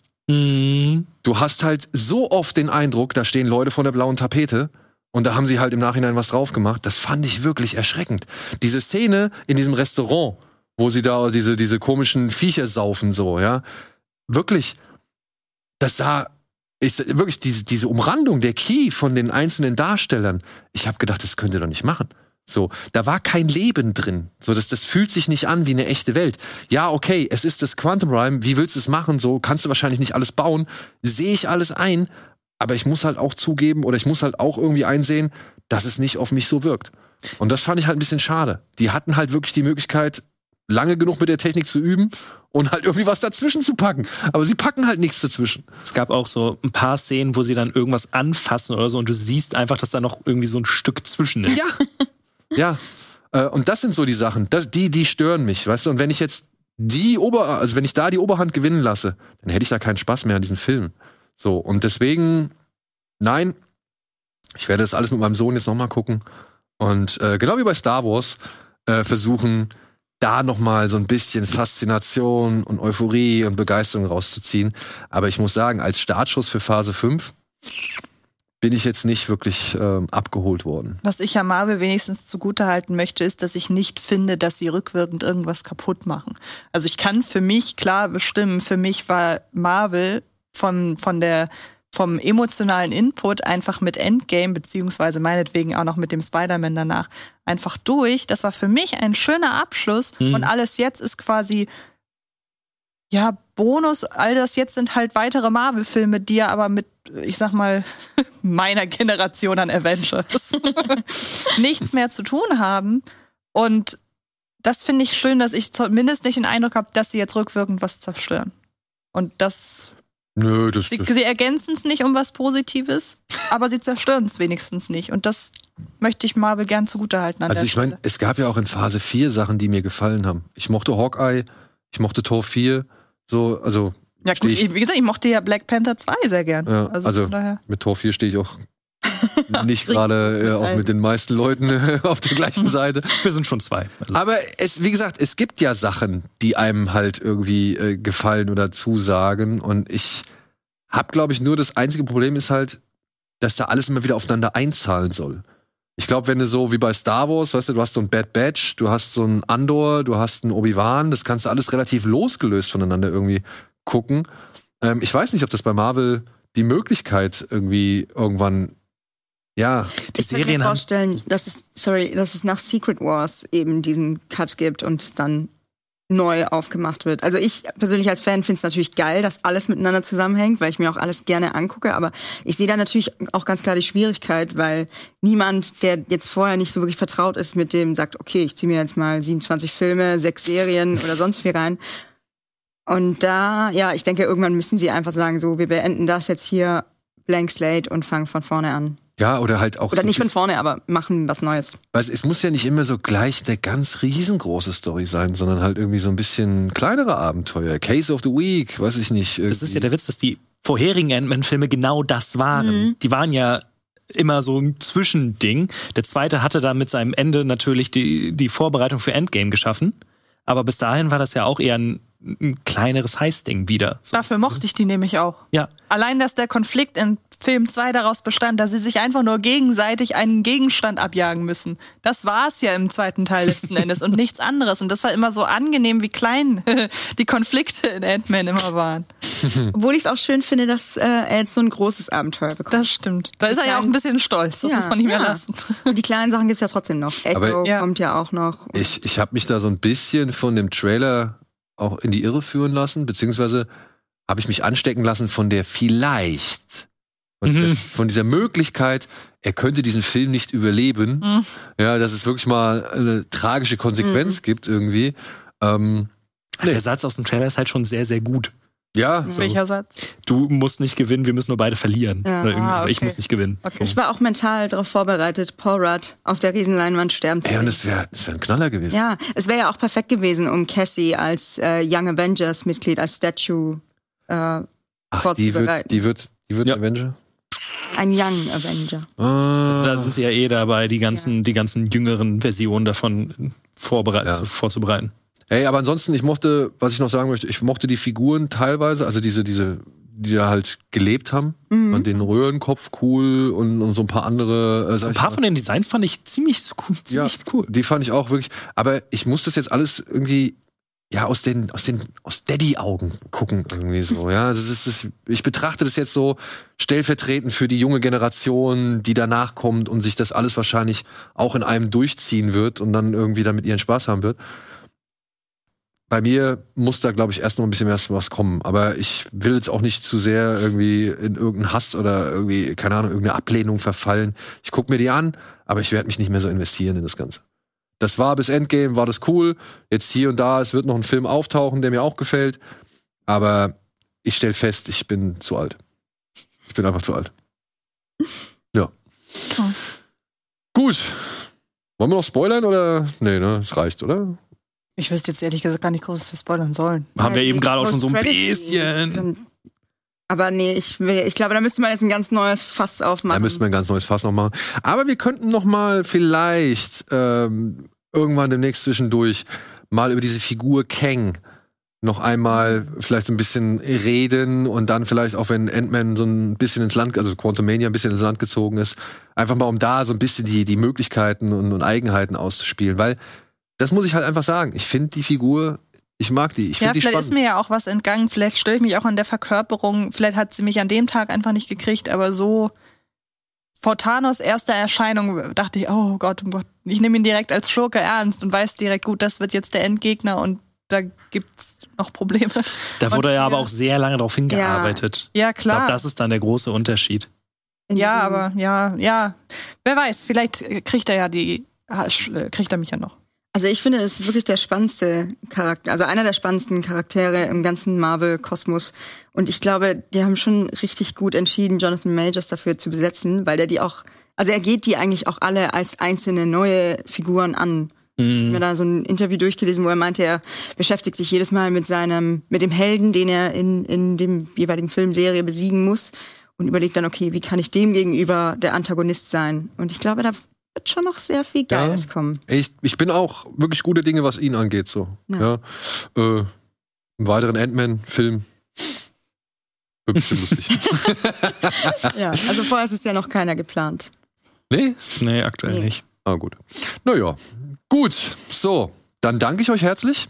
Du hast halt so oft den Eindruck, da stehen Leute vor der blauen Tapete und da haben sie halt im Nachhinein was drauf gemacht. Das fand ich wirklich erschreckend. Diese Szene in diesem Restaurant, wo sie da diese komischen Viecher saufen, so, ja. Wirklich, wirklich diese Umrandung, der Key von den einzelnen Darstellern. Ich habe gedacht, das könnt ihr doch nicht machen. So, da war kein Leben drin. So, das fühlt sich nicht an wie eine echte Welt. Ja, okay, es ist das Quantum Realm. Wie willst du es machen? So, kannst du wahrscheinlich nicht alles bauen. Sehe ich alles ein. Aber ich muss halt auch zugeben oder ich muss halt auch irgendwie einsehen, dass es nicht auf mich so wirkt. Und das fand ich halt ein bisschen schade. Die hatten halt wirklich die Möglichkeit, lange genug mit der Technik zu üben und halt irgendwie was dazwischen zu packen. Aber sie packen halt nichts dazwischen. Es gab auch so ein paar Szenen, wo sie dann irgendwas anfassen oder so und du siehst einfach, dass da noch irgendwie so ein Stück zwischen ist. Ja. Und das sind so die Sachen, die stören mich, weißt du? Und wenn ich jetzt wenn ich da die Oberhand gewinnen lasse, dann hätte ich da keinen Spaß mehr an diesem Film. So, und deswegen, nein, Ich werde das alles mit meinem Sohn jetzt nochmal gucken. Und genau wie bei Star Wars versuchen, da nochmal so ein bisschen Faszination und Euphorie und Begeisterung rauszuziehen. Aber ich muss sagen, als Startschuss für Phase 5 bin ich jetzt nicht wirklich abgeholt worden. Was ich ja Marvel wenigstens zugutehalten möchte, ist, dass ich nicht finde, dass sie rückwirkend irgendwas kaputt machen. Also ich kann für mich klar bestimmen, für mich war Marvel vom emotionalen Input einfach mit Endgame, beziehungsweise meinetwegen auch noch mit dem Spider-Man danach, einfach durch. Das war für mich ein schöner Abschluss und alles jetzt ist quasi ja, Bonus, all das jetzt sind halt weitere Marvel-Filme, die ja aber mit, ich sag mal, meiner Generation an Avengers nichts mehr zu tun haben. Und das finde ich schön, dass ich zumindest nicht den Eindruck habe, dass sie jetzt rückwirkend was zerstören. Und das... Nö, sie ergänzen es nicht um was Positives, aber sie zerstören es wenigstens nicht. Und das möchte ich Marvel gern zugutehalten an der Stelle. Meine, es gab ja auch in Phase 4 Sachen, die mir gefallen haben. Ich mochte Hawkeye, ich mochte Tor 4, so, also... Ja gut, wie gesagt, ich mochte ja Black Panther 2 sehr gern. Ja, also von daher. Mit Tor 4 stehe ich auch nicht gerade auch mit den meisten Leuten auf der gleichen Seite. Wir sind schon 2. Also. Aber wie gesagt, es gibt ja Sachen, die einem halt irgendwie gefallen oder zusagen. Und ich habe, glaube ich, nur das einzige Problem ist halt, dass da alles immer wieder aufeinander einzahlen soll. Ich glaube, wenn du so wie bei Star Wars, weißt du hast so ein Bad Batch, du hast so einen Andor, du hast einen Obi-Wan, das kannst du alles relativ losgelöst voneinander irgendwie gucken. Ich weiß nicht, ob das bei Marvel die Möglichkeit irgendwie irgendwann, ja. Ich kann mir vorstellen, dass es nach Secret Wars eben diesen Cut gibt und es dann neu aufgemacht wird. Also ich persönlich als Fan finde es natürlich geil, dass alles miteinander zusammenhängt, weil ich mir auch alles gerne angucke, aber ich sehe da natürlich auch ganz klar die Schwierigkeit, weil niemand, der jetzt vorher nicht so wirklich vertraut ist mit dem, sagt, okay, ich ziehe mir jetzt mal 27 Filme, 6 Serien oder sonst wie rein. Und da, ja, ich denke, irgendwann müssen sie einfach sagen, so, wir beenden das jetzt hier blank slate und fangen von vorne an. Ja, oder halt auch... Oder nicht von vorne, aber machen was Neues. Weil es muss ja nicht immer so gleich eine ganz riesengroße Story sein, sondern halt irgendwie so ein bisschen kleinere Abenteuer. Case of the Week, weiß ich nicht. Irgendwie. Das ist ja der Witz, dass die vorherigen Ant-Man-Filme genau das waren. Die waren ja immer so ein Zwischending. Der zweite hatte da mit seinem Ende natürlich die Vorbereitung für Endgame geschaffen. Aber bis dahin war das ja auch eher ein kleineres Heißding wieder. So. Dafür mochte ich die nämlich auch. Ja. Allein, dass der Konflikt in Film 2 daraus bestand, dass sie sich einfach nur gegenseitig einen Gegenstand abjagen müssen. Das war es ja im zweiten Teil letzten Endes und nichts anderes. Und das war immer so angenehm, wie klein die Konflikte in Ant-Man immer waren. Obwohl ich es auch schön finde, dass er jetzt so ein großes Abenteuer bekommt. Das stimmt. Da ist er ja auch ein bisschen stolz. Das muss man nicht mehr lassen. Und die kleinen Sachen gibt's ja trotzdem noch. Echo kommt ja auch noch. Ich habe mich da so ein bisschen von dem Trailer auch in die Irre führen lassen, beziehungsweise habe ich mich anstecken lassen von der vielleicht, von dieser Möglichkeit, er könnte diesen Film nicht überleben. Ja, dass es wirklich mal eine tragische Konsequenz gibt irgendwie. Der Satz aus dem Trailer ist halt schon sehr, sehr gut. Ja. So. Welcher Satz? Du musst nicht gewinnen, wir müssen nur beide verlieren. Ja. Oder ich muss nicht gewinnen. Okay. So. Ich war auch mental darauf vorbereitet, Paul Rudd auf der Riesenleinwand sterben zu sehen. Und das wär ein Knaller gewesen. Ja, es wäre ja auch perfekt gewesen, um Cassie als Young Avengers-Mitglied, als Statue vorzubereiten. Die wird ja. Avenger? Ein Young Avenger. Also da sind sie ja dabei, die ganzen jüngeren Versionen davon vorzubereiten. Ey, aber ansonsten, was ich noch sagen möchte, ich mochte die Figuren teilweise, also die da halt gelebt haben. Und den Röhrenkopf cool und so ein paar andere. So ein paar von den Designs fand ich ziemlich cool. Die fand ich auch wirklich. Aber ich muss das jetzt alles irgendwie aus Daddy-Augen gucken irgendwie so. Ja, ich betrachte das jetzt so stellvertretend für die junge Generation, die danach kommt und sich das alles wahrscheinlich auch in einem durchziehen wird und dann irgendwie damit ihren Spaß haben wird. Bei mir muss da, glaube ich, erst noch ein bisschen mehr was kommen. Aber ich will jetzt auch nicht zu sehr irgendwie in irgendeinen Hass oder irgendwie, keine Ahnung, irgendeine Ablehnung verfallen. Ich gucke mir die an, aber ich werde mich nicht mehr so investieren in das Ganze. Das war bis Endgame, war das cool. Jetzt hier und da, es wird noch ein Film auftauchen, der mir auch gefällt. Aber ich stelle fest, ich bin zu alt. Ich bin einfach zu alt. Ja. Oh. Gut. Wollen wir noch spoilern oder? Nee, ne? Das reicht, oder? Ich wüsste jetzt ehrlich gesagt gar nicht groß, was wir spoilern sollen. Haben wir eben gerade auch schon so ein bisschen. Aber nee, ich glaube, da müsste man jetzt ein ganz neues Fass aufmachen. Da müssten wir ein ganz neues Fass noch machen. Aber wir könnten noch mal vielleicht irgendwann demnächst zwischendurch mal über diese Figur Kang noch einmal vielleicht so ein bisschen reden und dann vielleicht auch, wenn Ant-Man so ein bisschen ins Land, also Quantumania ein bisschen ins Land gezogen ist, einfach mal um da so ein bisschen die Möglichkeiten und Eigenheiten auszuspielen. Weil, das muss ich halt einfach sagen, ich finde die Figur, ich mag die, ich finde die spannend. Vielleicht ist mir ja auch was entgangen, vielleicht störe ich mich auch an der Verkörperung, vielleicht hat sie mich an dem Tag einfach nicht gekriegt, aber so vor Thanos erster Erscheinung dachte ich, oh Gott, ich nehme ihn direkt als Schurke ernst und weiß direkt, gut, das wird jetzt der Endgegner und da gibt's noch Probleme. Da wurde ja aber auch sehr lange darauf hingearbeitet. Ja, klar. Ich glaube, das ist dann der große Unterschied. Ja, aber ja. Wer weiß, vielleicht kriegt er mich ja noch. Also ich finde, es ist wirklich der spannendste Charakter, also einer der spannendsten Charaktere im ganzen Marvel-Kosmos. Und ich glaube, die haben schon richtig gut entschieden, Jonathan Majors dafür zu besetzen, weil er geht die eigentlich auch alle als einzelne neue Figuren an. Ich habe mir da so ein Interview durchgelesen, wo er meinte, er beschäftigt sich jedes Mal mit dem Helden, den er in dem jeweiligen Film, Serie besiegen muss und überlegt dann, okay, wie kann ich dem gegenüber der Antagonist sein? Und ich glaube, da wird schon noch sehr viel Geiles kommen. Ich bin auch wirklich gute Dinge, was ihn angeht, so. Ja. Einen weiteren Ant-Man-Film wird bestimmt lustig. Ja, also vorher ist es ja noch keiner geplant. Nee, aktuell nicht. Ah, gut. Naja, gut. So, dann danke ich euch herzlich.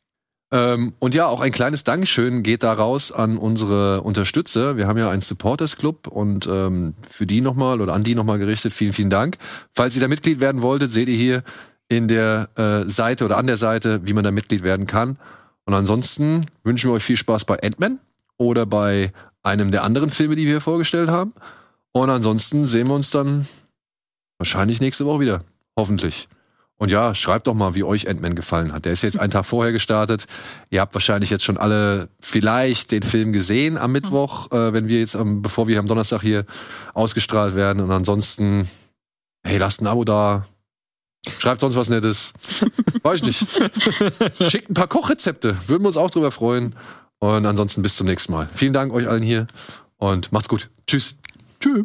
Und ja, auch ein kleines Dankeschön geht da raus an unsere Unterstützer. Wir haben ja einen Supporters Club und für die nochmal oder an die nochmal gerichtet, vielen, vielen Dank. Falls ihr da Mitglied werden wolltet, seht ihr hier in der Seite oder an der Seite, wie man da Mitglied werden kann. Und ansonsten wünschen wir euch viel Spaß bei Ant-Man oder bei einem der anderen Filme, die wir hier vorgestellt haben. Und ansonsten sehen wir uns dann wahrscheinlich nächste Woche wieder. Hoffentlich. Und ja, schreibt doch mal, wie euch Ant-Man gefallen hat. Der ist jetzt einen Tag vorher gestartet. Ihr habt wahrscheinlich jetzt schon alle vielleicht den Film gesehen am Mittwoch, wenn wir jetzt bevor wir am Donnerstag hier ausgestrahlt werden. Und ansonsten, hey, lasst ein Abo da. Schreibt sonst was Nettes. Weiß nicht. Schickt ein paar Kochrezepte. Würden wir uns auch drüber freuen. Und ansonsten bis zum nächsten Mal. Vielen Dank euch allen hier und macht's gut. Tschüss. Tschüss.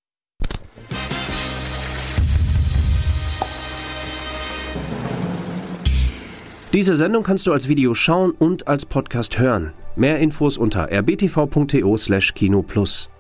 Diese Sendung kannst du als Video schauen und als Podcast hören. Mehr Infos unter rbtv.to/kinoplus.